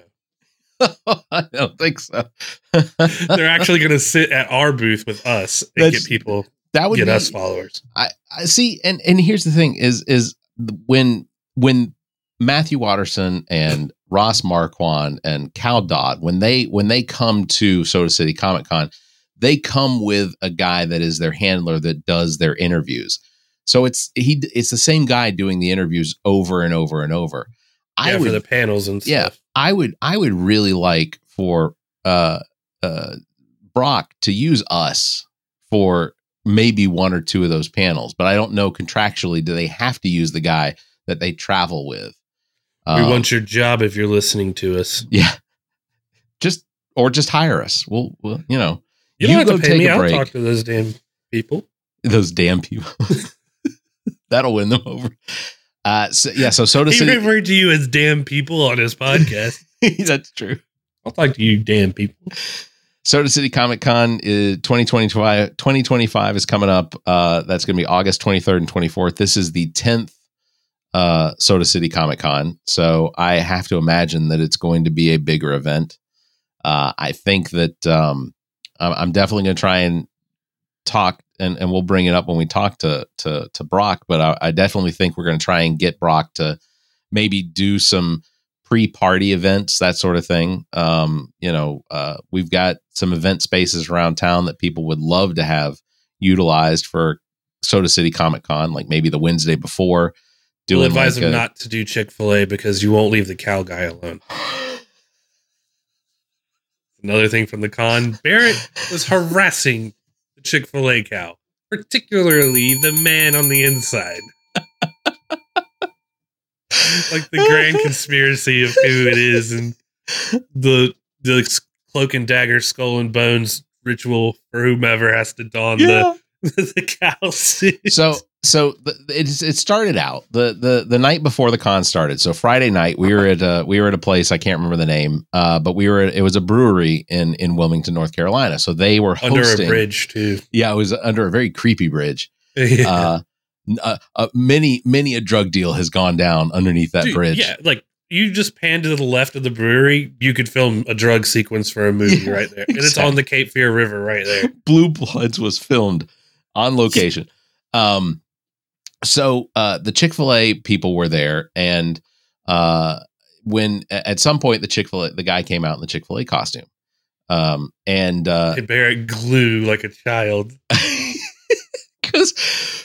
E: I don't think so.
B: They're actually going to sit at our booth with us and
E: That's-
B: get people,
E: that would
B: get
E: be,
B: us followers.
E: I, I see, and and here's the thing: is is when when Matthew Watterson and Ross Marquand and Cal Dodd, when they when they come to Soda City Comic Con, they come with a guy that is their handler that does their interviews. So it's he it's the same guy doing the interviews over and over and over.
B: Yeah,
E: I would
B: for the panels and stuff.
E: yeah, I would I would really like for uh uh Brock to use us for maybe one or two of those panels, but I don't know contractually do they have to use the guy that they travel with.
B: We
E: Um,
B: want your job if you're listening to us.
E: yeah. Just or just hire us. We'll, we'll you know,
B: You don't
E: You
B: have
E: go
B: to pay
E: take
B: me.
E: a
B: I'll
E: break.
B: talk to those damn people.
E: those damn people. That'll win them over. Uh so, yeah, so Soda
B: He
E: City
B: referred to you as damn people on his podcast.
E: that's true.
B: I'll talk to you, damn people.
E: Soda City Comic Con is twenty twenty-five, twenty twenty-five is coming up. Uh, that's going to be August twenty-third and twenty-fourth. This is the tenth uh, Soda City Comic Con. So I have to imagine that it's going to be a bigger event. Uh, I think that um, I'm, I'm definitely going to try and talk, and, and we'll bring it up when we talk to to, to Brock. But I, I definitely think we're going to try and get Brock to maybe do some pre-party events, that sort of thing. Um, you know, uh, we've got some event spaces around town that people would love to have utilized for Soda City Comic Con, like maybe the Wednesday before.
B: We'll
E: Doing
B: advise
E: like
B: him
E: a-
B: not to do Chick-fil-A because you won't leave the cow guy alone. Another thing from the con, Barrett was harassing the Chick-fil-A cow, particularly the man on the inside. Like the grand conspiracy of who it is and the the cloak and dagger, skull and bones ritual for whomever has to don
E: Yeah.
B: the the cow suit.
E: So, so the, it it started out the the the night before the con started. So Friday night we were at a we were at a place I can't remember the name, uh, but we were at, it was a brewery in in Wilmington, North Carolina. So they were hosting,
B: under a bridge too.
E: Yeah, it was under a very creepy bridge.
B: Yeah.
E: Uh, uh, uh, many many a drug deal has gone down underneath that
B: Dude,
E: bridge.
B: Yeah, like you just panned to the left of the brewery, you could film a drug sequence for a movie
E: Yeah,
B: right there, and it's
E: exactly.
B: on the Cape Fear River right there.
E: Blue Bloods was filmed on location. Um, so uh, the Chick-fil-A people were there, and uh, when at some point the Chick-fil-A the guy came out in the Chick-fil-A costume, um, and uh,
B: They bear it glue like a child.
E: because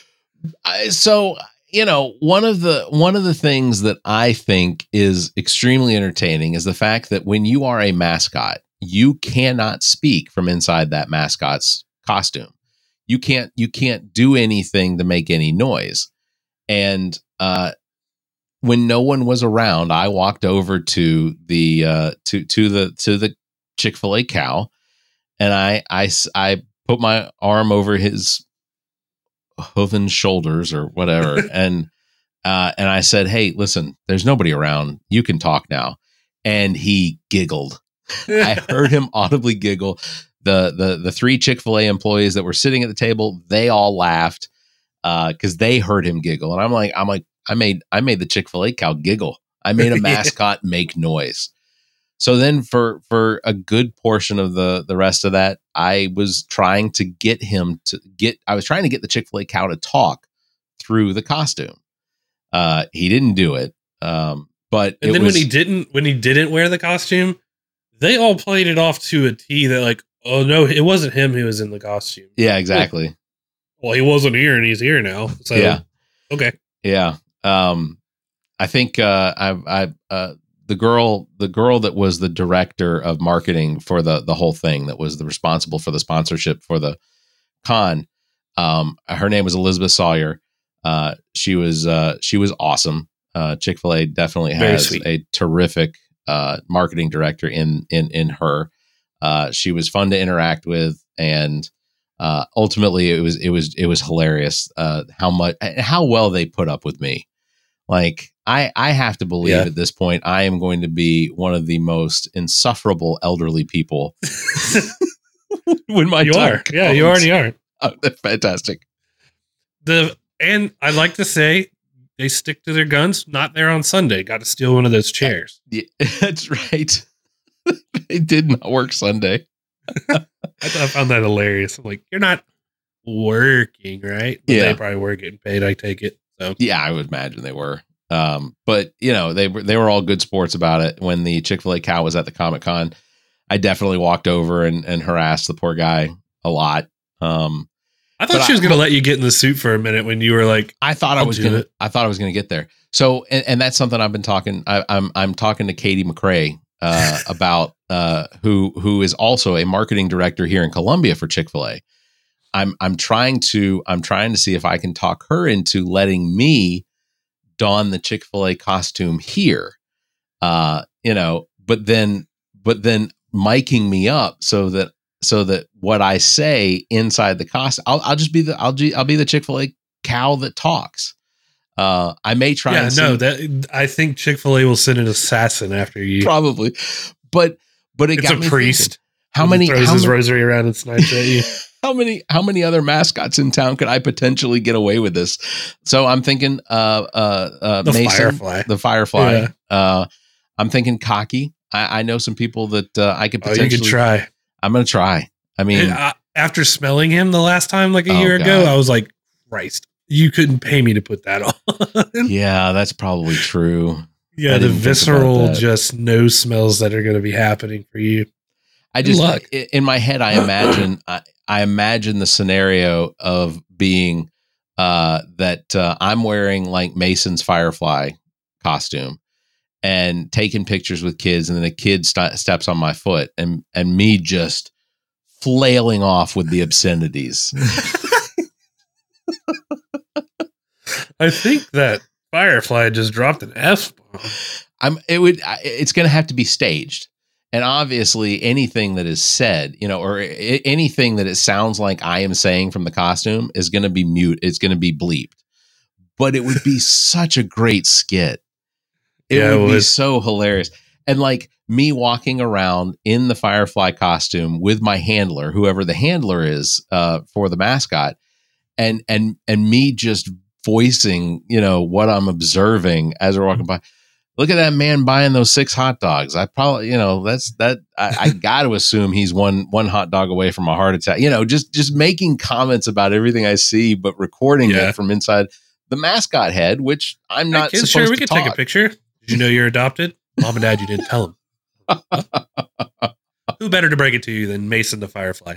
E: so you know one of the one of the things that I think is extremely entertaining is the fact that when you are a mascot, you cannot speak from inside that mascot's costume. You can't you can't do anything to make any noise. And uh, when no one was around, I walked over to the uh, to to the to the Chick-fil-A cow, and I I I put my arm over his hooven shoulders or whatever, and uh, and I said, "Hey, listen, there's nobody around. You can talk now." And he giggled. I heard him audibly giggle. The the the three Chick-fil-A employees that were sitting at the table, they all laughed because uh, they heard him giggle. And I'm like, I'm like, I made I made the Chick-fil-A cow giggle. I made a mascot make noise. So then for for a good portion of the the rest of that, I was trying to get him to get I was trying to get the Chick-fil-A cow to talk through the costume. Uh, he didn't do it. Um, but
B: And
E: it
B: then
E: was,
B: when he didn't when he didn't wear the costume, they all played it off to a T that like, oh no, it wasn't him who was in the costume.
E: yeah, exactly.
B: Well, he wasn't here and he's here now. So
E: Yeah.
B: okay.
E: Yeah. Um, I think uh, I, I, uh, the girl, the girl that was the director of marketing for the the whole thing, that was the responsible for the sponsorship for the con. Um, her name was Elizabeth Sawyer. Uh, she was uh, she was awesome. Uh, Chick-fil-A definitely
B: Very
E: has
B: sweet.
E: a terrific uh, marketing director in in in her. Uh, she was fun to interact with, and uh, ultimately, it was it was it was hilarious uh, how much how well they put up with me. Like I I have to believe
B: Yeah.
E: at this point I am going to be one of the most insufferable elderly people when my
B: You
E: time
B: are. Yeah, you
E: comes.
B: already are.
E: Oh, that's fantastic.
B: The and I'd like to say they stick to their guns. Not there on Sunday. Got to steal one of those chairs.
E: Yeah, that's right. It did not work Sunday.
B: I, thought I found that hilarious. I'm like, you're not working, right? But
E: Yeah.
B: they probably were getting paid. I take it. So
E: Yeah, I would imagine they were. Um, but you know, they were they were all good sports about it. When the Chick-fil-A cow was at the Comic Con, I definitely walked over and, and harassed the poor guy a lot. Um,
B: I thought
E: But
B: she was
E: I-
B: going to let you get in the suit for a minute when you were like,
E: I thought I
B: I'll
E: was
B: do
E: gonna
B: it.
E: I thought I was gonna get there. So and, and that's something I've been talking. I, I'm I'm talking to Katie McRae uh, about uh, who who is also a marketing director here in Columbia for Chick-fil-A. I'm I'm trying to I'm trying to see if I can talk her into letting me don the Chick-fil-A costume here. Uh, you know, but then but then miking me up so that so that what I say inside the costume, I'll I'll just be the I'll I'll be the Chick-fil-A cow that talks. Uh, I may try.
B: yeah,
E: and
B: no,
E: see-
B: that I think Chick-fil-A will send an assassin after you.
E: probably, but but it
B: It's
E: got
B: a
E: me
B: priest.
E: thinking, how
B: He
E: many
B: throws
E: how
B: his
E: many,
B: rosary around and snipes at you?
E: how many how many other mascots in town could I potentially get away with this? So I'm thinking, uh, uh, uh
B: The
E: Mason,
B: Firefly.
E: the Firefly.
B: Yeah.
E: Uh, I'm thinking Cocky. I, I know some people that uh, I could
B: Oh, you
E: potentially.
B: could try.
E: I'm gonna try. I mean,
B: I- after smelling him the last time, like a
E: Oh,
B: year ago,
E: God.
B: I was like, Christ, you couldn't pay me to put that on.
E: yeah, that's probably true.
B: yeah,
E: I
B: the
E: didn't think about
B: visceral,
E: that.
B: just nose smells that are going to be happening for you.
E: I
B: Good
E: just
B: luck.
E: i- in my head, I imagine I, I imagine the scenario of being uh, that uh, I'm wearing like Mason's Firefly costume and taking pictures with kids, and then a kid st- steps on my foot, and and me just flailing off with the obscenities.
B: I think that Firefly just dropped an F bomb.
E: I'm it would I- it's going to have to be staged. And obviously anything that is said, you know, or I- anything that it sounds like I am saying from the costume is going to be mute. It's going to be bleeped. but it would be such a great skit. It
B: Yeah,
E: would
B: it
E: be
B: would.
E: so hilarious. And like me walking around in the Firefly costume with my handler, whoever the handler is uh, for the mascot, and and and me just voicing, you know, what I'm observing as we're walking by. Look at that man buying those six hot dogs. I probably, you know, that's that. I, I got to assume he's one one hot dog away from a heart attack. You know, just just making comments about everything I see, but recording
B: Yeah.
E: it from inside the mascot head, which I'm not
B: Hey, kids,
E: supposed
B: sure, we
E: to
B: could
E: talk.
B: take a picture. Did you know you're adopted? Mom and dad, you didn't tell them. Who better to break it to you than Mason the Firefly?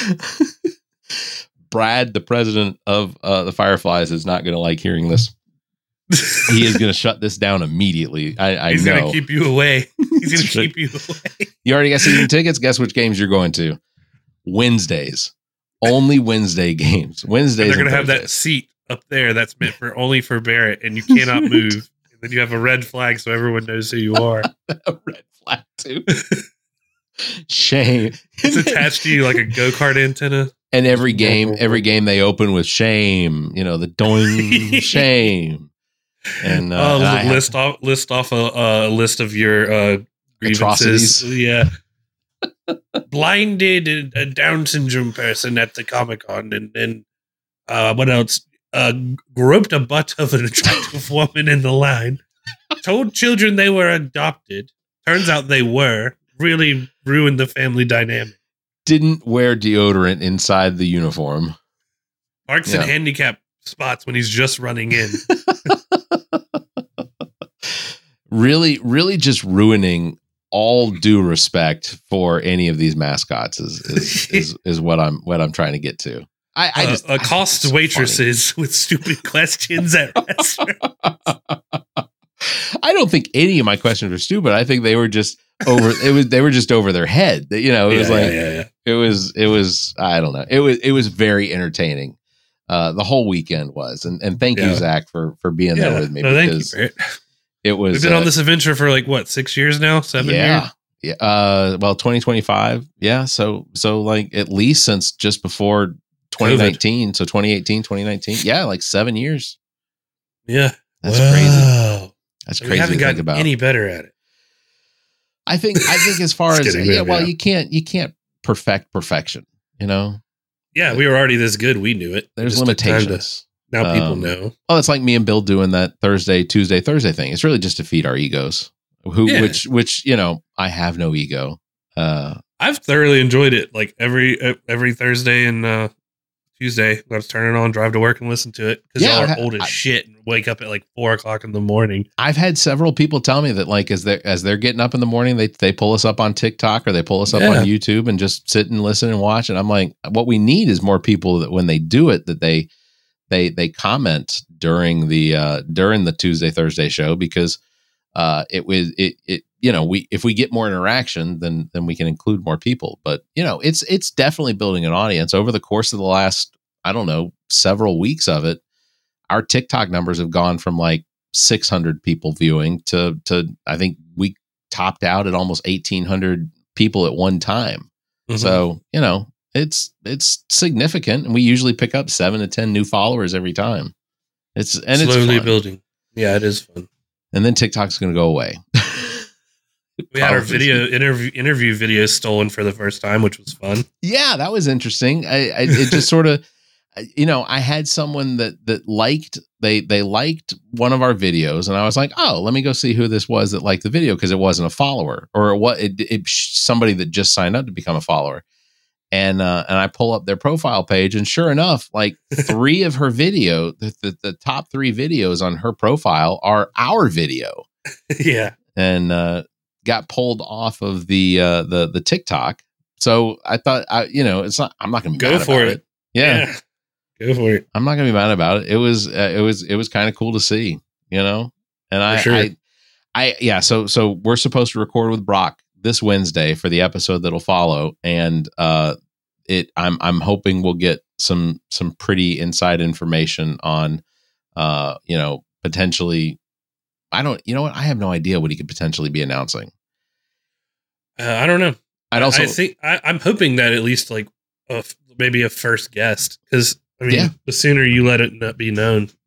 E: Brad, the president of uh, the Fireflies, is not going to like hearing this. He is going to shut this down immediately. I, I
B: He's
E: know.
B: gonna keep you away. He's gonna
E: That's right.
B: keep you away.
E: You already got season tickets. Guess which games you're going to? Wednesdays. Only Wednesday games. Wednesdays.
B: And they're gonna
E: and
B: have that
E: Thursdays.
B: seat up there that's meant for only for Barrett, and you cannot move. And then you have a red flag so everyone knows who you are.
E: A red flag too. Shame.
B: It's attached to you like a go-kart antenna.
E: And every game, every game they open with shame. You know, the doing shame. And, uh,
B: Uh,
E: and I have-
B: list off list off a, a list of your uh, grievances.
E: Atrocities.
B: Yeah. Blinded a Down syndrome person at the Comic Con, and then uh, what else? Uh, groped a butt of an attractive woman in the line. Told children they were adopted. Turns out they were. Really ruined the family dynamic.
E: didn't wear deodorant inside the uniform.
B: Parks
E: Yeah.
B: in handicap spots when he's just running in.
E: Really, really just ruining all due respect for any of these mascots is is, is, is what I'm what I'm trying to get to. I, I
B: Uh,
E: just I think
B: accost
E: it's so
B: waitresses with stupid questions at restaurants.
E: funny. I don't think any of my questions were stupid. I think they were just over. It was they were just over their head. You know, it was
B: Yeah,
E: like
B: yeah, yeah.
E: it was it was I don't know. It was it was very entertaining. Uh, the whole weekend was, and and thank you,
B: Yeah.
E: Zach, for for being
B: Yeah.
E: there with me.
B: No, thank you,
E: because
B: Barrett.
E: it was.
B: We've been
E: uh,
B: on this adventure for like what, six years now? Seven
E: yeah.
B: years?
E: Yeah. Uh, well, twenty twenty-five. Yeah. So, so like at least since just before twenty nineteen. So twenty eighteen, twenty nineteen. Yeah. Like seven years.
B: Yeah.
E: That's crazy.
B: Wow.
E: That's
B: We
E: crazy
B: haven't
E: to think
B: gotten
E: about.
B: any better at it.
E: I think, I think as far
B: Just
E: as,
B: kidding,
E: yeah,
B: man,
E: well,
B: yeah.
E: you can't, you can't perfect perfection, you know,
B: Yeah, we were already this good. We knew it. It
E: there's
B: just took time to-
E: limitations.
B: Now people
E: Um,
B: know.
E: Well, it's like me and Bill doing that Thursday, Tuesday, Thursday thing. It's really just to feed our egos who,
B: Yeah.
E: which, which, you know, I have no ego. Uh,
B: I've thoroughly enjoyed it. Like every uh, every Thursday and uh, Tuesday, let's turn it on, drive to work, and listen to it because
E: Yeah,
B: y'all
E: I've
B: are
E: had-
B: old as
E: I-
B: shit and wake up at like four o'clock in the morning.
E: I've had several people tell me that like as they as they're getting up in the morning, they they pull us up on TikTok or they pull us up
B: Yeah.
E: on YouTube and just sit and listen and watch. And I'm like, what we need is more people that when they do it, that they they they comment during the uh, during the Tuesday Thursday show because uh, it was it it you know we if we get more interaction, then then we can include more people. But you know, it's it's definitely building an audience over the course of the last I don't know several weeks of it. Our TikTok numbers have gone from like six hundred people viewing to, to I think we topped out at almost eighteen hundred people at one time.
B: Mhm.
E: So, you know, it's, it's significant. And we usually pick up seven to ten new followers every time. It's, and
B: slowly
E: it's fun.
B: building. Yeah, it is fun.
E: And then TikTok's going to go away.
B: We had our
E: Probably.
B: video interview interview videos stolen for the first time, which was fun.
E: Yeah, that was interesting. I, I it just sort of, you know, I had someone that that liked they they liked one of our videos, and I was like, oh, let me go see who this was that liked the video because it wasn't a follower or what it, it somebody that just signed up to become a follower, and uh, and I pull up their profile page, and sure enough, like three of her video, the, the the top three videos on her profile are our video,
B: Yeah.
E: and uh, got pulled off of the uh, the the TikTok. So I thought, I, you know, it's not. I'm not going to be
B: Go
E: mad
B: for
E: about
B: it.
E: it. Yeah,
B: Yeah. Go for it.
E: I'm not going to be mad about it. It was uh, it was it was kind of cool to see, you know. And I,
B: sure.
E: I I yeah. So so we're supposed to record with Brock this Wednesday for the episode that'll follow, and uh, it I'm I'm hoping we'll get some some pretty inside information on, uh, you know, potentially. I don't. You know what? I have no idea what he could potentially be announcing.
B: Uh, I don't know.
E: I'd also
B: I think I, I'm hoping that at least like a f maybe a first guest because I mean
E: Yeah.
B: the sooner you let it not be known,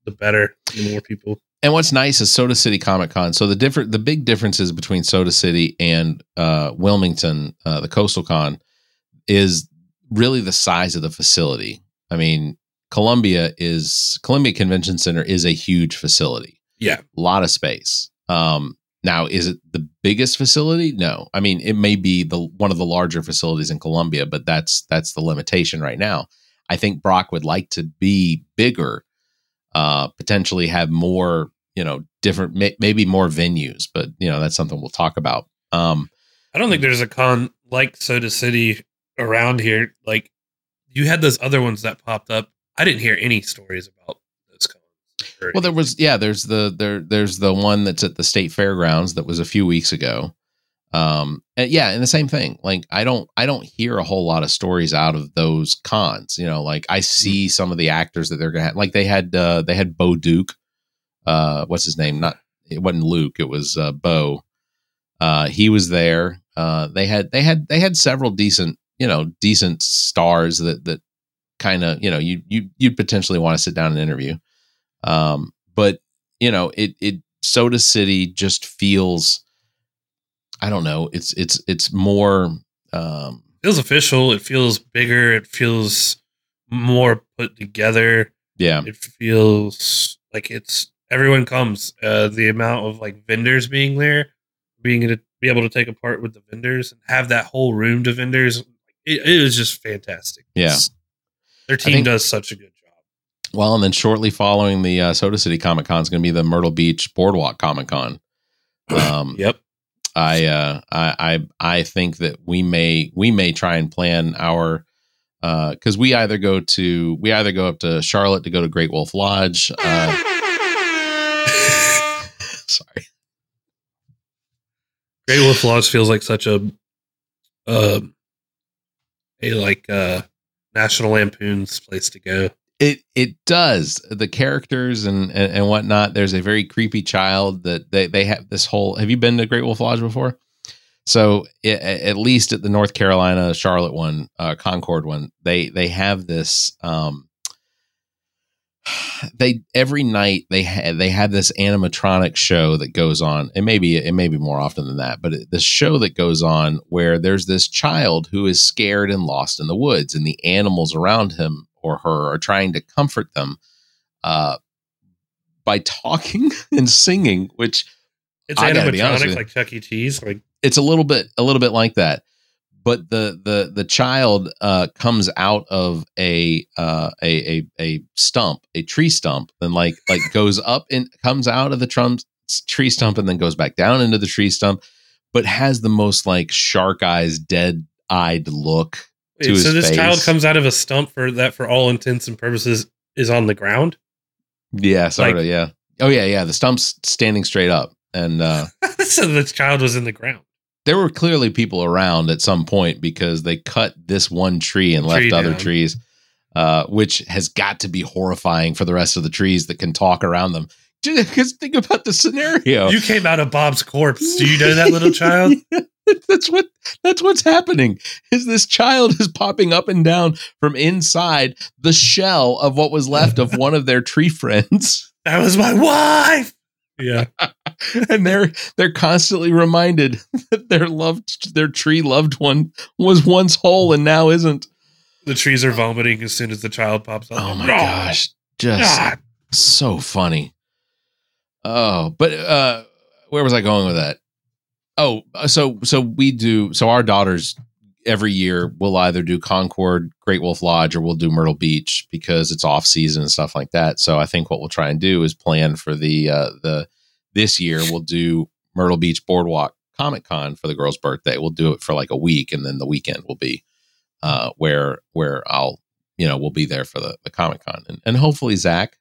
B: the better, the more people.
E: And what's nice is Soda City Comic Con. So the different, the big differences between Soda City and uh, Wilmington, uh, the Coastal Con, is really the size of the facility. I mean, Columbia is Columbia Convention Center is a huge facility.
B: Yeah,
E: a lot of space. Um, now, is it the biggest facility? No. I mean, it may be the one of the larger facilities in Columbia, but that's that's the limitation right now. I think Brock would like to be bigger, uh, potentially have more, you know, different, may, maybe more venues, but you know, that's something we'll talk about. Um,
B: I don't think there's a con like Soda City around here. Like you had those other ones that popped up. I didn't hear any stories about those cons.
E: Well, there was, yeah, there's the, there, there's the one that's at the state fairgrounds that was a few weeks ago. Um, and yeah, and the same thing. Like I don't, I don't hear a whole lot of stories out of those cons. You know, like I see some of the actors that they're gonna have. Like they had, uh, they had Bo Duke. Uh, what's his name? Not it wasn't Luke. It was uh, Bo. Uh, he was there. Uh, they had, they had, they had several decent, you know, decent stars that that kind of, you know, you you you'd potentially want to sit down and interview. Um, but you know, it it Soda City just feels. I don't know. It's it's it's more um,
B: feels official. It feels bigger. It feels more put together.
E: Yeah.
B: It feels like it's everyone comes. Uh, the amount of like vendors being there, being able to be able to take a part with the vendors and have that whole room to vendors. It, it was just fantastic.
E: Yeah.
B: It's, their team
E: think,
B: does such a good job.
E: Well, and then shortly following the uh, Soda City Comic Con is going to be the Myrtle Beach Boardwalk Comic Con. Um,
B: yep.
E: I, uh, I, I, I think that we may, we may try and plan our, uh, cause we either go to, we either go up to Charlotte to go to Great Wolf Lodge. Uh, sorry.
B: Great Wolf Lodge feels like such a, uh, a like, uh, National Lampoon's place to go.
E: It it does. The characters and, and, and whatnot. There's a very creepy child that they, they have this whole. Have you been to Great Wolf Lodge before? So it, at least at the North Carolina Charlotte one, uh, Concord one, they they have this. Um, they every night they ha- they have this animatronic show that goes on. It may be it may be more often than that, but it, this show that goes on where there's this child who is scared and lost in the woods, and the animals around him or her are trying to comfort them uh, by talking and singing, which
B: it's
E: I gotta be honest
B: animatronic
E: with you,
B: like Chuck E. Cheese. Like
E: it's a little bit a little bit like that. But the the the child uh, comes out of a, uh, a a a stump, a tree stump, and like like goes up and comes out of the trump, tree stump and then goes back down into the tree stump, but has the most like shark eyes, dead eyed look.
B: Wait,
E: to
B: so
E: his
B: this
E: face.
B: child comes out of a stump for that, for all intents and purposes, is on the ground.
E: Yeah, sort of.
B: Like-
E: Yeah. Oh yeah, yeah. The stump's standing straight up, and uh,
B: So this child was in the ground.
E: there were clearly people around at some point because they cut this one tree and left
B: Tree
E: other
B: down.
E: trees, uh, which has got to be horrifying for the rest of the trees that can talk around them. Because think about the scenario.
B: You came out of Bob's corpse. Do you know that little child?
E: that's what that's what's happening. Is this child is popping up and down from inside the shell of what was left of one of their tree friends.
B: That was my wife. Yeah.
E: And they're they're constantly reminded that their loved their tree loved one was once whole and now isn't.
B: The trees are vomiting as soon as the child pops up.
E: Oh my gosh. Just
B: God.
E: so funny. Oh, but uh where was I going with that? Oh, so so we do so our daughters every year will either do Concord, Great Wolf Lodge, or we'll do Myrtle Beach because it's off season and stuff like that. So I think what we'll try and do is plan for the uh the this year we'll do Myrtle Beach Boardwalk Comic Con for the girl's birthday. We'll do it for like a week, and then the weekend will be uh where where I'll you know we'll be there for the, the Comic Con, and, and hopefully Zach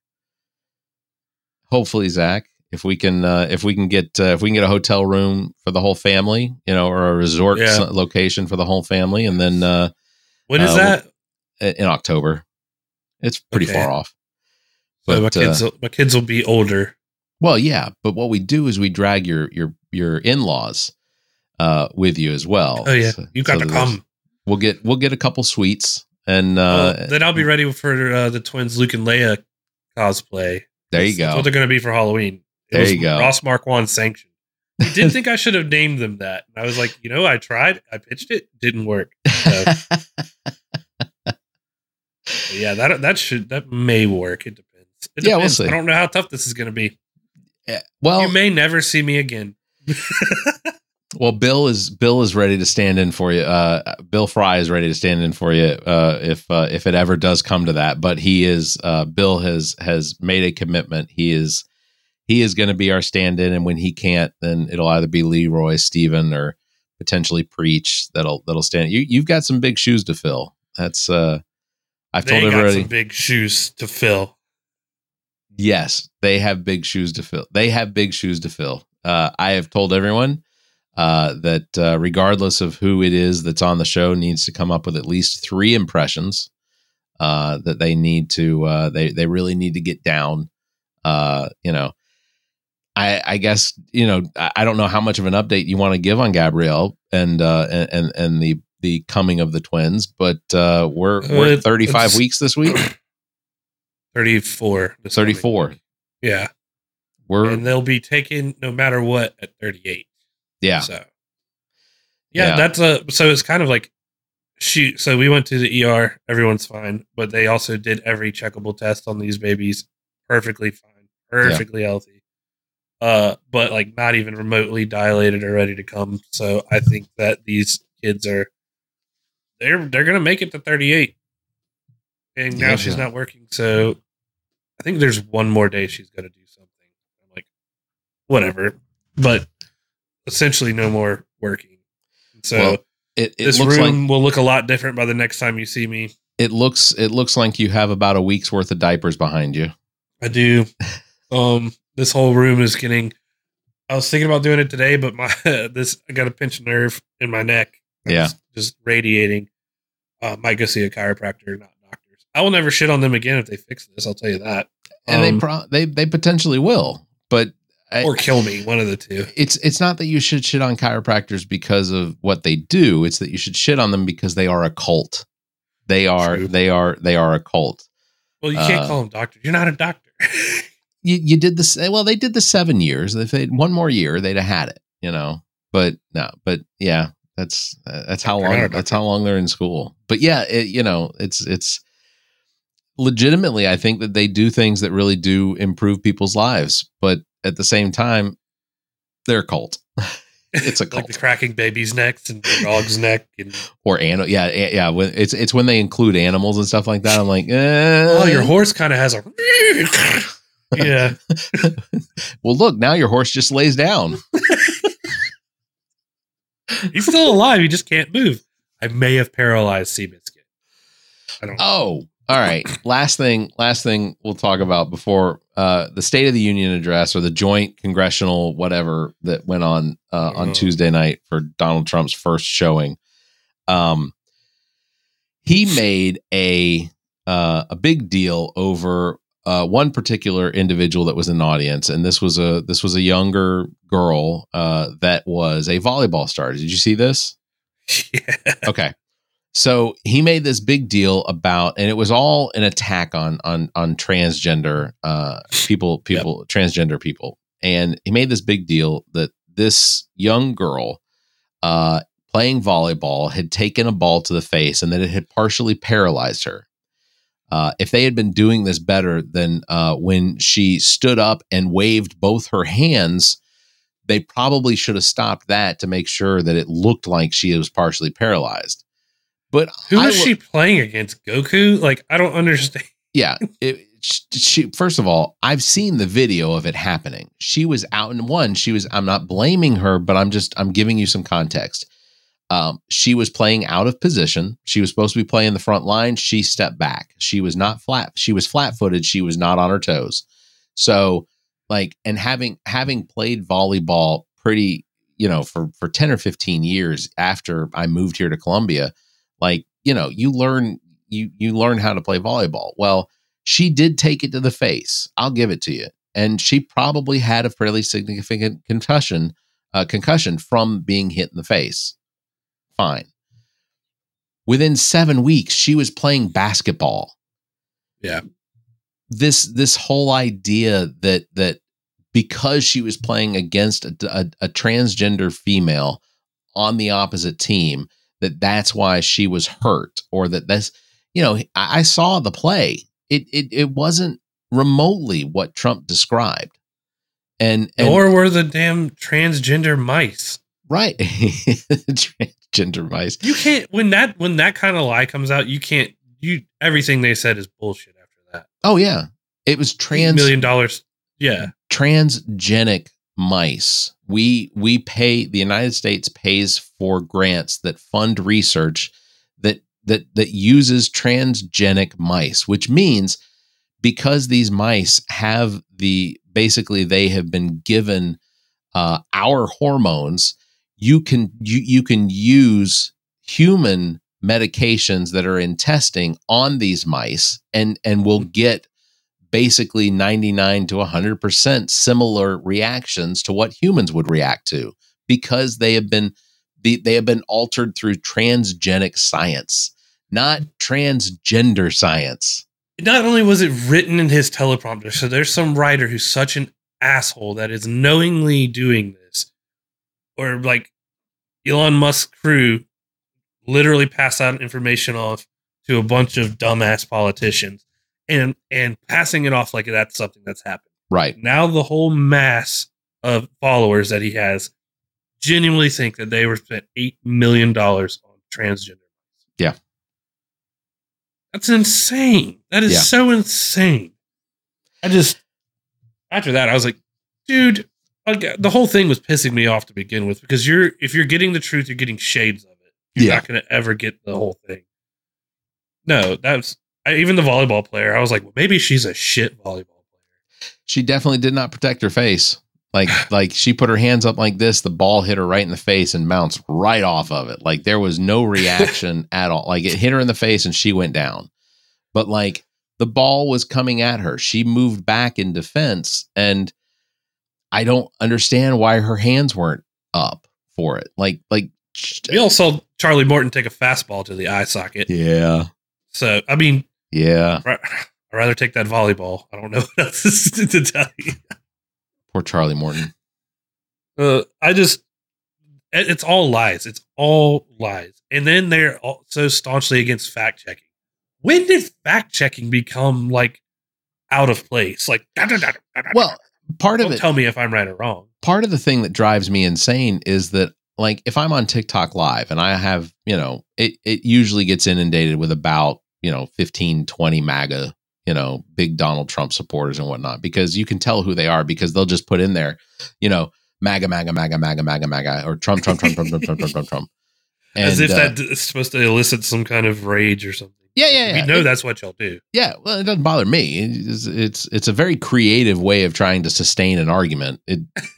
E: hopefully Zach if we can uh, if we can get uh, if we can get a hotel room for the whole family, you know, or a resort
B: Yeah.
E: s- location for the whole family, and then uh,
B: When is
E: uh,
B: that?
E: in October. It's pretty
B: Okay.
E: far off.
B: So my
E: But,
B: kids,
E: uh,
B: will, my kids will be older.
E: well, yeah, but what we do is we drag your your your in-laws uh, with you as well.
B: Oh yeah,
E: So-
B: you got
E: so
B: to
E: there's-
B: come.
E: We'll get we'll get a couple suites, and uh,
B: Well, then I'll be ready for uh, the twins, Luke and Leia cosplay.
E: There you
B: That's- That's
E: go.
B: what they're going to be for Halloween. It
E: There
B: was
E: you go.
B: Ross Marquand sanctioned. He did think I should have named them that. And I was like, you know, I tried. I pitched it. Didn't work. So, but yeah, that that should that may work. It depends. It
E: Yeah, we'll
B: depends.
E: see.
B: I don't know how tough this is going to be.
E: Yeah, well,
B: You may never see me again.
E: well, Bill is Bill is ready to stand in for you. Uh, Bill Fry is ready to stand in for you uh, if uh, if it ever does come to that. But he is uh, Bill has has made a commitment. He is he is going to be our stand-in, and when he can't, then it'll either be Leroy, Steven, or potentially Preach that'll that'll stand. You you've got some big shoes to fill. That's uh, I've
B: They
E: told
B: got
E: everybody.
B: some big shoes to fill.
E: Yes, they have big shoes to fill. They have big shoes to fill. Uh, I have told everyone uh, that uh, regardless of who it is that's on the show, needs to come up with at least three impressions uh, that they need to. Uh, they they really need to get down. Uh, you know, I I guess you know I I don't know how much of an update you want to give on Gabrielle and uh, and and and the the coming of the twins, but uh, we're we're
B: Uh,
E: at thirty-five
B: it's-
E: weeks this week.
B: thirty-four. this
E: thirty-four.
B: coming week. Yeah.
E: We're
B: And they'll be taken no matter what at thirty-eight.
E: yeah.
B: So, yeah,
E: Yeah.
B: that's a, so it's kind of like, shoot. So we went to the E R, everyone's fine, but they also did every checkable test on these babies perfectly fine, perfectly healthy. Uh, but like not even remotely dilated or ready to come. So I think that these kids are, they're, they're going to make it to thirty-eight. And now
E: Yeah.
B: she's not working. So I think there's one more day she's going to do something. I'm like, whatever. But essentially no more working. So
E: Well, It, it
B: this
E: looks
B: room
E: like
B: will look a lot different by the next time you see me.
E: it looks it looks like you have about a week's worth of diapers behind you.
B: I do. Um, this whole room is getting. I was thinking about doing it today, but my this I got a pinched nerve in my neck.
E: Yeah.
B: It's just radiating. Uh, might go see a chiropractor, not doctors. I will never shit on them again if they fix this. I'll tell you that.
E: And
B: Um,
E: they pro- they they potentially will, but I,
B: or kill me, one of the two.
E: it's it's not that you should shit on chiropractors because of what they do. It's that you should shit on them because they are a cult. They are
B: True.
E: they are they are a cult.
B: Well, you can't
E: uh,
B: call them doctors. You're not a doctor.
E: You you did this well. They did the seven years. If they had one more year, they'd have had it. You know, but no, but yeah, that's uh, that's how
B: They're not a
E: long that's how long they're in school. But yeah, it, you know, it's it's legitimately. I think that they do things that really do improve people's lives, but at the same time, they're a cult. It's a
B: like
E: cult.
B: the cracking baby's necks and the dog's neck and
E: Or animal, yeah, a- yeah. When it's it's when they include animals and stuff like that. I'm like, eh.
B: oh, your horse kind of has a yeah.
E: Well, look, now your horse just lays down.
B: He's still alive. He just can't move. I may have paralyzed Seabiscuit. I don't know.
E: Oh, all right. Last thing, last thing we'll talk about before uh, the State of the Union address or the joint congressional whatever that went on uh, on
B: Oh.
E: Tuesday night for Donald Trump's first showing. Um, he made a uh, a big deal over uh, one particular individual that was in the audience, and this was a this was a younger girl uh, that was a volleyball star. Did you see this?
B: Yeah.
E: Okay. So he made this big deal about, and it was all an attack on on on transgender uh, people, people, transgender people, and he made this big deal that this young girl uh, playing volleyball had taken a ball to the face, and that it had partially paralyzed her. Uh, if they had been doing this better than uh, when she stood up and waved both her hands, they probably should have stopped that to make sure that it looked like she was partially paralyzed. But
B: Who
E: I
B: is
E: lo-
B: she playing against? Goku? Like, I don't understand.
E: Yeah. It, she, first of all, I've seen the video of it happening. She was out in one. She was, I'm not blaming her, but I'm just, I'm giving you some context. Um, she was playing out of position. She was supposed to be playing the front line. She stepped back. She was not flat. She was flat footed. She was not on her toes. So like, and having, having played volleyball pretty, you know, for, for ten or fifteen years after I moved here to Columbia, like, you know, you learn, you, you learn how to play volleyball. Well, she did take it to the face. I'll give it to you. And she probably had a fairly significant concussion, uh, concussion from being hit in the face. Fine. Within seven weeks, she was playing basketball.
B: Yeah.
E: this this whole idea that that because she was playing against a, a, a transgender female on the opposite team, that that's why she was hurt, or that that's, you know, I, I saw the play. It, it it wasn't remotely what Trump described. And, and
B: or were the damn transgender mice.
E: Right. Transgender mice.
B: You can't, when that, when that kind of lie comes out, you can't, you, everything they said is bullshit after that.
E: Oh yeah. It was trans
B: million dollars. Yeah.
E: Transgenic mice. We, we pay, the United States pays for grants that fund research that, that, that uses transgenic mice, which means because these mice have the, basically they have been given uh, our hormones, you can you, you can use human medications that are in testing on these mice, and and will get basically ninety-nine to one hundred percent similar reactions to what humans would react to, because they have been they have been altered through transgenic science, not transgender science.
B: Not only was it written in his teleprompter, so there's some writer who's such an asshole that is knowingly doing this, or like Elon Musk's crew literally pass out information off to a bunch of dumbass politicians and and passing it off like that's something that's happened.
E: Right.
B: Now the whole mass of followers that he has genuinely think that they were spent eight million dollars on transgender.
E: Yeah.
B: That's insane. That is
E: Yeah.
B: so insane. I just, after that, I was like, dude, okay, the whole thing was pissing me off to begin with, because you're, if you're getting the truth, you're getting shades of it. You're
E: Yeah.
B: not going to ever get the whole thing. No, that's, I, even the volleyball player, I was like, well, maybe she's a shit volleyball player.
E: She definitely did not protect her face. Like, like she put her hands up like this, the ball hit her right in the face and bounced right off of it. Like there was no reaction at all. Like it hit her in the face and she went down. But like the ball was coming at her. She moved back in defense, and I don't understand why her hands weren't up for it. Like, like
B: We all saw Charlie Morton take a fastball to the eye socket.
E: yeah,
B: So, I mean,
E: yeah.
B: I'd rather take that volleyball. I don't know what else to tell you.
E: Poor Charlie Morton.
B: Uh, I just, it- it's all lies. It's all lies. And then they're all so staunchly against fact checking. When did fact checking become like out of place? Like, da, da, da, da, da, da.
E: Well, part of
B: Don't
E: it.
B: tell me if I'm right or wrong.
E: Part of the thing that drives me insane is that, like, if I'm on TikTok live and I have, you know, it, it usually gets inundated with about, you know, fifteen, twenty MAGA, you know, big Donald Trump supporters and whatnot, because you can tell who they are because they'll just put in there, you know, MAGA, MAGA, MAGA, MAGA, MAGA, MAGA, or Trump, Trump, Trump, Trump, Trump, Trump, Trump, Trump, Trump. And,
B: As if
E: uh,
B: that is supposed to elicit some kind of rage or something.
E: yeah, yeah, yeah.
B: We know
E: It-
B: that's what y'all do.
E: Yeah, well, it doesn't bother me. It's, it's it's a very creative way of trying to sustain an argument. It,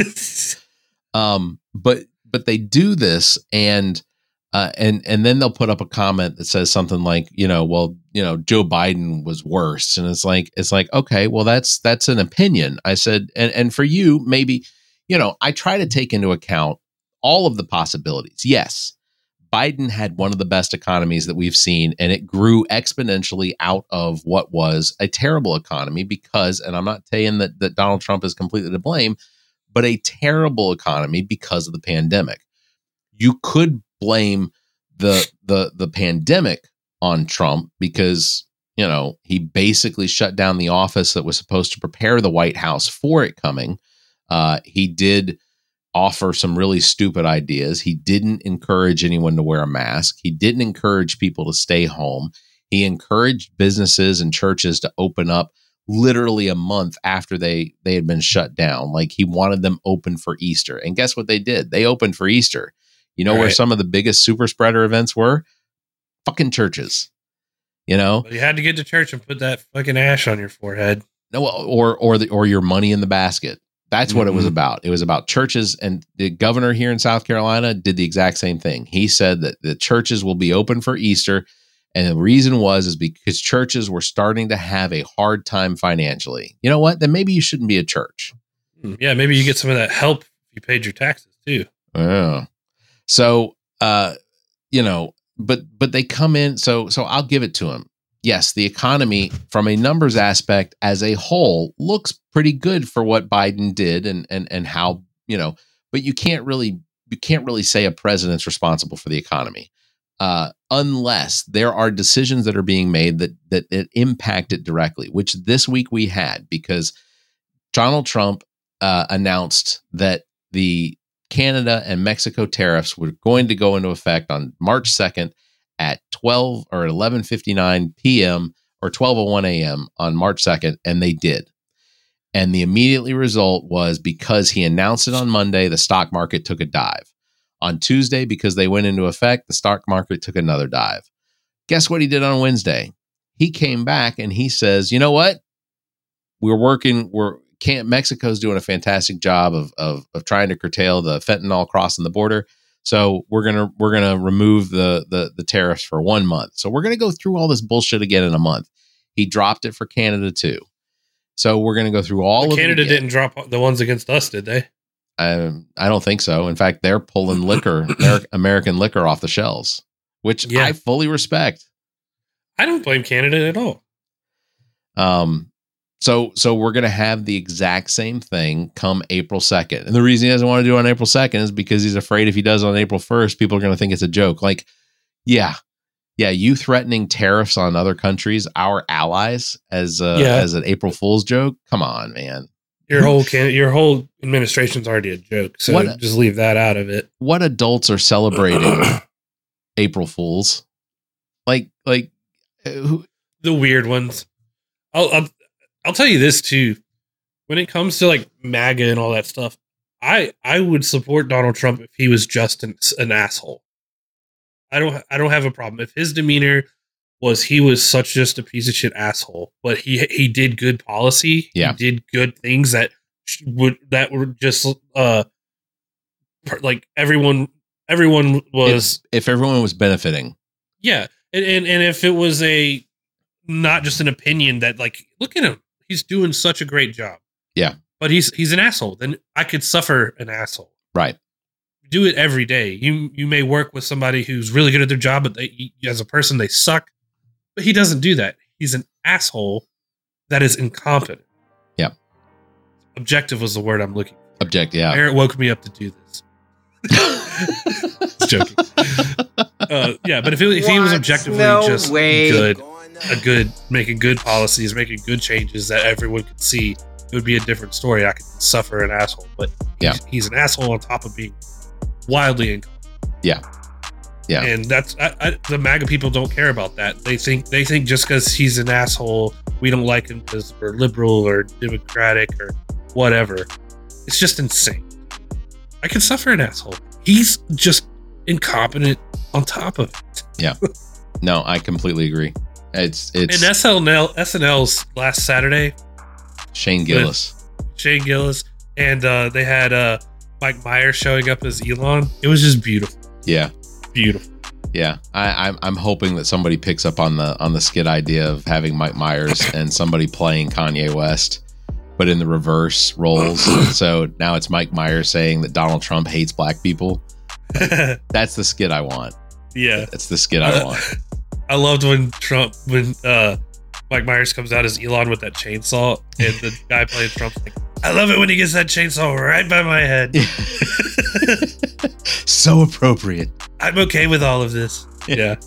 E: um, but but they do this, and uh, and and then they'll put up a comment that says something like, you know, well, you know, Joe Biden was worse, and it's like it's like okay, well, that's that's an opinion. I said, and and for you, maybe, you know, I try to take into account all of the possibilities. Yes. Biden had one of the best economies that we've seen, and it grew exponentially out of what was a terrible economy because, and I'm not saying that, that Donald Trump is completely to blame, but a terrible economy because of the pandemic. You could blame the the the pandemic on Trump because, you know, he basically shut down the office that was supposed to prepare the White House for it coming. Uh, he did offer some really stupid ideas. He didn't encourage anyone to wear a mask. He didn't encourage people to stay home. He encouraged businesses and churches to open up literally a month after they, they had been shut down. Like he wanted them open for Easter. And guess what they did? They opened for Easter. You know
B: Right.
E: where some of the biggest super spreader events were? Fucking churches. You know?
B: But you had to get to church and put that fucking ash on your forehead.
E: No, or or the or your money in the basket. That's what it was
B: Mhm.
E: about. It was about churches, and the governor here in South Carolina did the exact same thing. He said that the churches will be open for Easter, and the reason was is because churches were starting to have a hard time financially. You know what? Then maybe you shouldn't be a church.
B: Yeah, maybe you get some of that help if you paid your taxes too.
E: Yeah. So, uh, you know, but but they come in. So so I'll give it to him. yes, the economy from a numbers aspect as a whole looks pretty good for what Biden did and and and how, you know, but you can't really you can't really say a president's responsible for the economy uh, unless there are decisions that are being made that that, that impact it directly, which this week we had, because Donald Trump uh, announced that the Canada and Mexico tariffs were going to go into effect on March second at twelve or eleven fifty-nine p.m. or twelve oh one a.m. on March second, and they did. And the immediately result was, because he announced it on Monday, the stock market took a dive. On Tuesday, because they went into effect, the stock market took another dive. Guess what he did on Wednesday? He came back and he says, you know what? We're working, we're can't Mexico's doing a fantastic job of, of of trying to curtail the fentanyl crossing the border. So we're gonna we're gonna remove the the the tariffs for one month. So we're gonna go through all this bullshit again in a month. He dropped it for Canada too. So we're gonna go through all
B: but
E: of
B: Canada
E: it again.
B: didn't drop the ones against us, did they?
E: Um, I don't think so. In fact, they're pulling liquor, American liquor off the shelves, which
B: Yeah.
E: I fully respect.
B: I don't blame Canada at all.
E: Um, so so we're gonna have the exact same thing come April second. And the reason he doesn't want to do it on April second is because he's afraid if he does it on April first, people are gonna think it's a joke. Like, yeah, yeah, you threatening tariffs on other countries, our allies, as uh,
B: Yeah.
E: as an April Fool's joke. Come on, man.
B: Your whole can your whole administration's already a joke, so
E: What-
B: just leave that out of it.
E: What adults are celebrating April Fools? Like, like, uh, who?
B: The weird ones. I'll, I'll I'll tell you this too. When it comes to like MAGA and all that stuff, I I would support Donald Trump if he was just an, an asshole. I don't I don't have a problem if his demeanor was he was such just a piece of shit asshole, but he he did good policy.
E: Yeah.
B: He did good things that sh- would that were just uh per- like everyone everyone was
E: If, if everyone was benefiting,
B: yeah, and, and and if it was a not just an opinion that like look at him, he's doing such a great job.
E: Yeah.
B: But he's he's an asshole. Then I could suffer an asshole.
E: right?
B: Do it every day. You you may work with somebody who's really good at their job, but they, as a person they suck. But he doesn't do that. He's an asshole that is incompetent.
E: Yeah.
B: Objective was the word I'm looking for.
E: Object, yeah.
B: Eric woke me up to do this. Just joking. Uh, yeah, but if, it, if he was
H: What?
B: objectively
H: No
B: just
H: way.
B: good, a good, making good policies, making good changes that everyone could see, it would be a different story. I could suffer an asshole, but
E: Yeah.
B: he's, he's an asshole on top of being wildly incompetent.
E: Yeah. Yeah.
B: And that's I, I, the MAGA people don't care about that. They think they think just because he's an asshole, we don't like him because we're liberal or democratic or whatever. It's just insane. I can suffer an asshole. He's just incompetent on top of it.
E: Yeah. No, I completely agree. It's it's
B: And S N L S N L's last Saturday,
E: Shane Gillis.
B: Shane Gillis, and uh, they had uh, Mike Myers showing up as Elon. It was just beautiful,
E: Yeah.
B: beautiful.
E: Yeah. I, I'm I'm hoping that somebody picks up on the on the skit idea of having Mike Myers and somebody playing Kanye West, but in the reverse roles. So now it's Mike Myers saying that Donald Trump hates black people. That's the skit I want.
B: Yeah.
E: That's the skit I want.
B: I loved when Trump, when uh, Mike Myers comes out as Elon with that chainsaw, and the guy playing Trump's like, I love it when he gets that chainsaw right by my head.
E: So appropriate.
B: I'm okay with all of this. Yeah.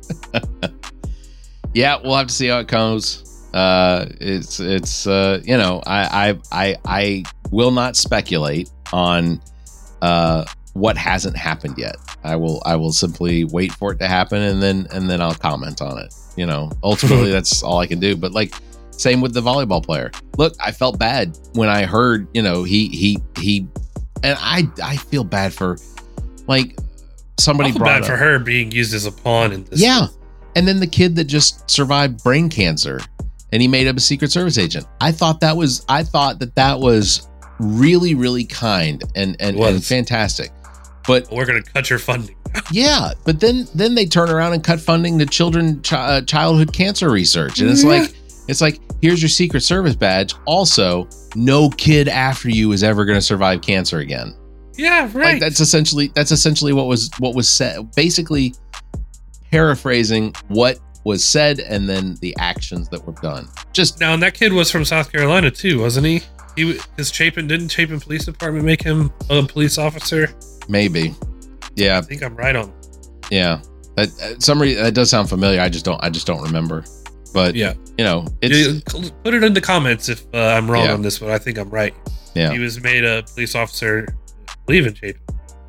E: Yeah, we'll have to see how it goes. Uh, it's it's uh, you know, I I I I will not speculate on uh what hasn't happened yet. I will I will simply wait for it to happen and then and then I'll comment on it. You know, ultimately that's all I can do. But like, same with the volleyball player. Look, I felt bad when I heard, you know, he he he, and I I feel bad for like somebody
B: I feel
E: brought
B: bad
E: up.
B: for her being used as a pawn in this.
E: Yeah. And then the kid that just survived brain cancer and he made up a Secret Service agent. I thought that was, I thought that that was really, really kind and, and,
B: It was.
E: and fantastic. But
B: We're going to cut your funding.
E: yeah, but then, then they turn around and cut funding to children, ch- uh, childhood cancer research. And it's
B: Yeah.
E: like, it's like, here's your Secret Service badge. Also, no kid after you is ever going to survive cancer again.
B: Yeah, right.
E: Like that's essentially that's essentially what was what was said. Basically, paraphrasing what was said and then the actions that were done. Just
B: Now, and that kid was from South Carolina too, wasn't he? He because Chapin didn't Chapin Police Department make him a police officer?
E: maybe. Yeah,
B: I think I'm right on.
E: yeah. That uh, some re- that does sound familiar. I just don't. I just don't remember. But
B: Yeah,
E: you know, it's
B: Yeah, put it in the comments if uh, I'm wrong
E: Yeah.
B: on this, but I think I'm right.
E: yeah.
B: He was made a police officer, I believe in Chapin.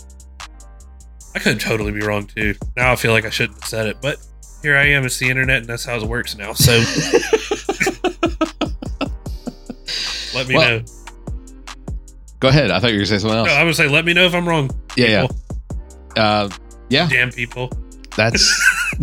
B: I could totally be wrong too. Now I feel like I shouldn't have said it, but here I am. It's the internet, and that's how it works now. So let me
E: Well,
B: know.
E: Go ahead. I thought you were gonna say something else.
B: No, I would say let me know if I'm wrong.
E: yeah,
B: people.
E: yeah. Uh, yeah.
B: Damn people.
E: That's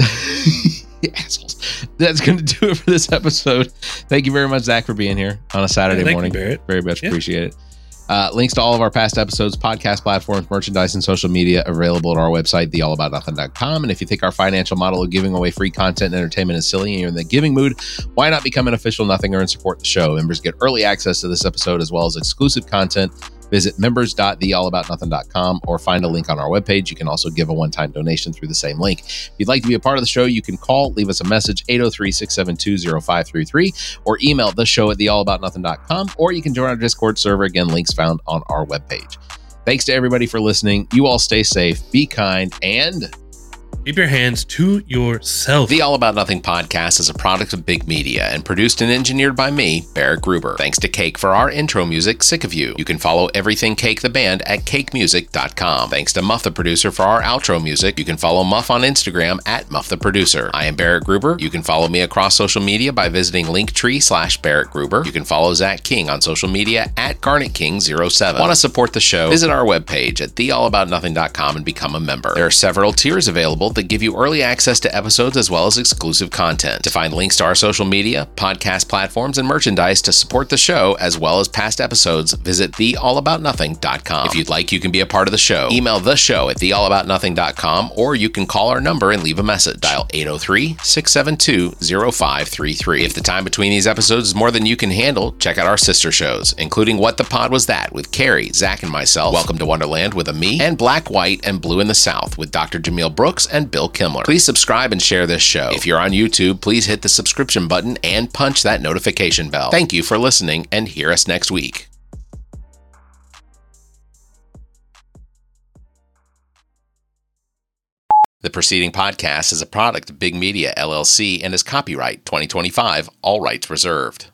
E: assholes. That's going to do it for this episode. Thank you very much, Zach, for being here on a Saturday
B: Yeah, thank
E: morning.
B: you, Barrett.
E: Very much
B: Yeah.
E: appreciate it. Uh, links to all of our past episodes, podcast platforms, merchandise, and social media available at our website, the all about nothing dot com. And if you think our financial model of giving away free content and entertainment is silly and you're in the giving mood, why not become an official Nothinger and support the show? Members get early access to this episode as well as exclusive content. Visit members dot the all about nothing dot com or find a link on our webpage. You can also give a one-time donation through the same link. If you'd like to be a part of the show, you can call, leave us a message, eight oh three, six seven two, oh five three three, or email the show at the all about nothing dot com, or you can join our Discord server. Again, links found on our webpage. Thanks to everybody for listening. You all stay safe, be kind, and
B: Keep your hands to yourself.
H: The All About Nothing podcast is a product of Big Media and produced and engineered by me, Barrett Gruber. Thanks to Cake for our intro music, Sick of You. You can follow everything Cake the band at cake music dot com. Thanks to Muff the producer for our outro music. You can follow Muff on Instagram at Muff the producer. I am Barrett Gruber. You can follow me across social media by visiting linktree slash Barrett Gruber. You can follow Zach King on social media at Garnet King zero seven. Want to support the show? Visit our webpage at the all about nothing dot com and become a member. There are several tiers available that give you early access to episodes as well as exclusive content. To find links to our social media, podcast platforms, and merchandise to support the show, as well as past episodes, visit the all about nothing dot com. If you'd like, you can be a part of the show. Email the show at the all about nothing dot com, or you can call our number and leave a message. Dial eight oh three, six seven two, oh five three three. If the time between these episodes is more than you can handle, check out our sister shows, including What the Pod Was That with Carrie, Zach, and myself, Welcome to Wonderland with a me, and Black, White, and Blue in the South with Doctor Jameel Brooks and Bill Kimmler. Please subscribe and share this show. If you're on YouTube, please hit the subscription button and punch that notification bell. Thank you for listening, and hear us next week. The preceding podcast is a product of Big Media, L L C, and is copyright twenty twenty-five, all rights reserved.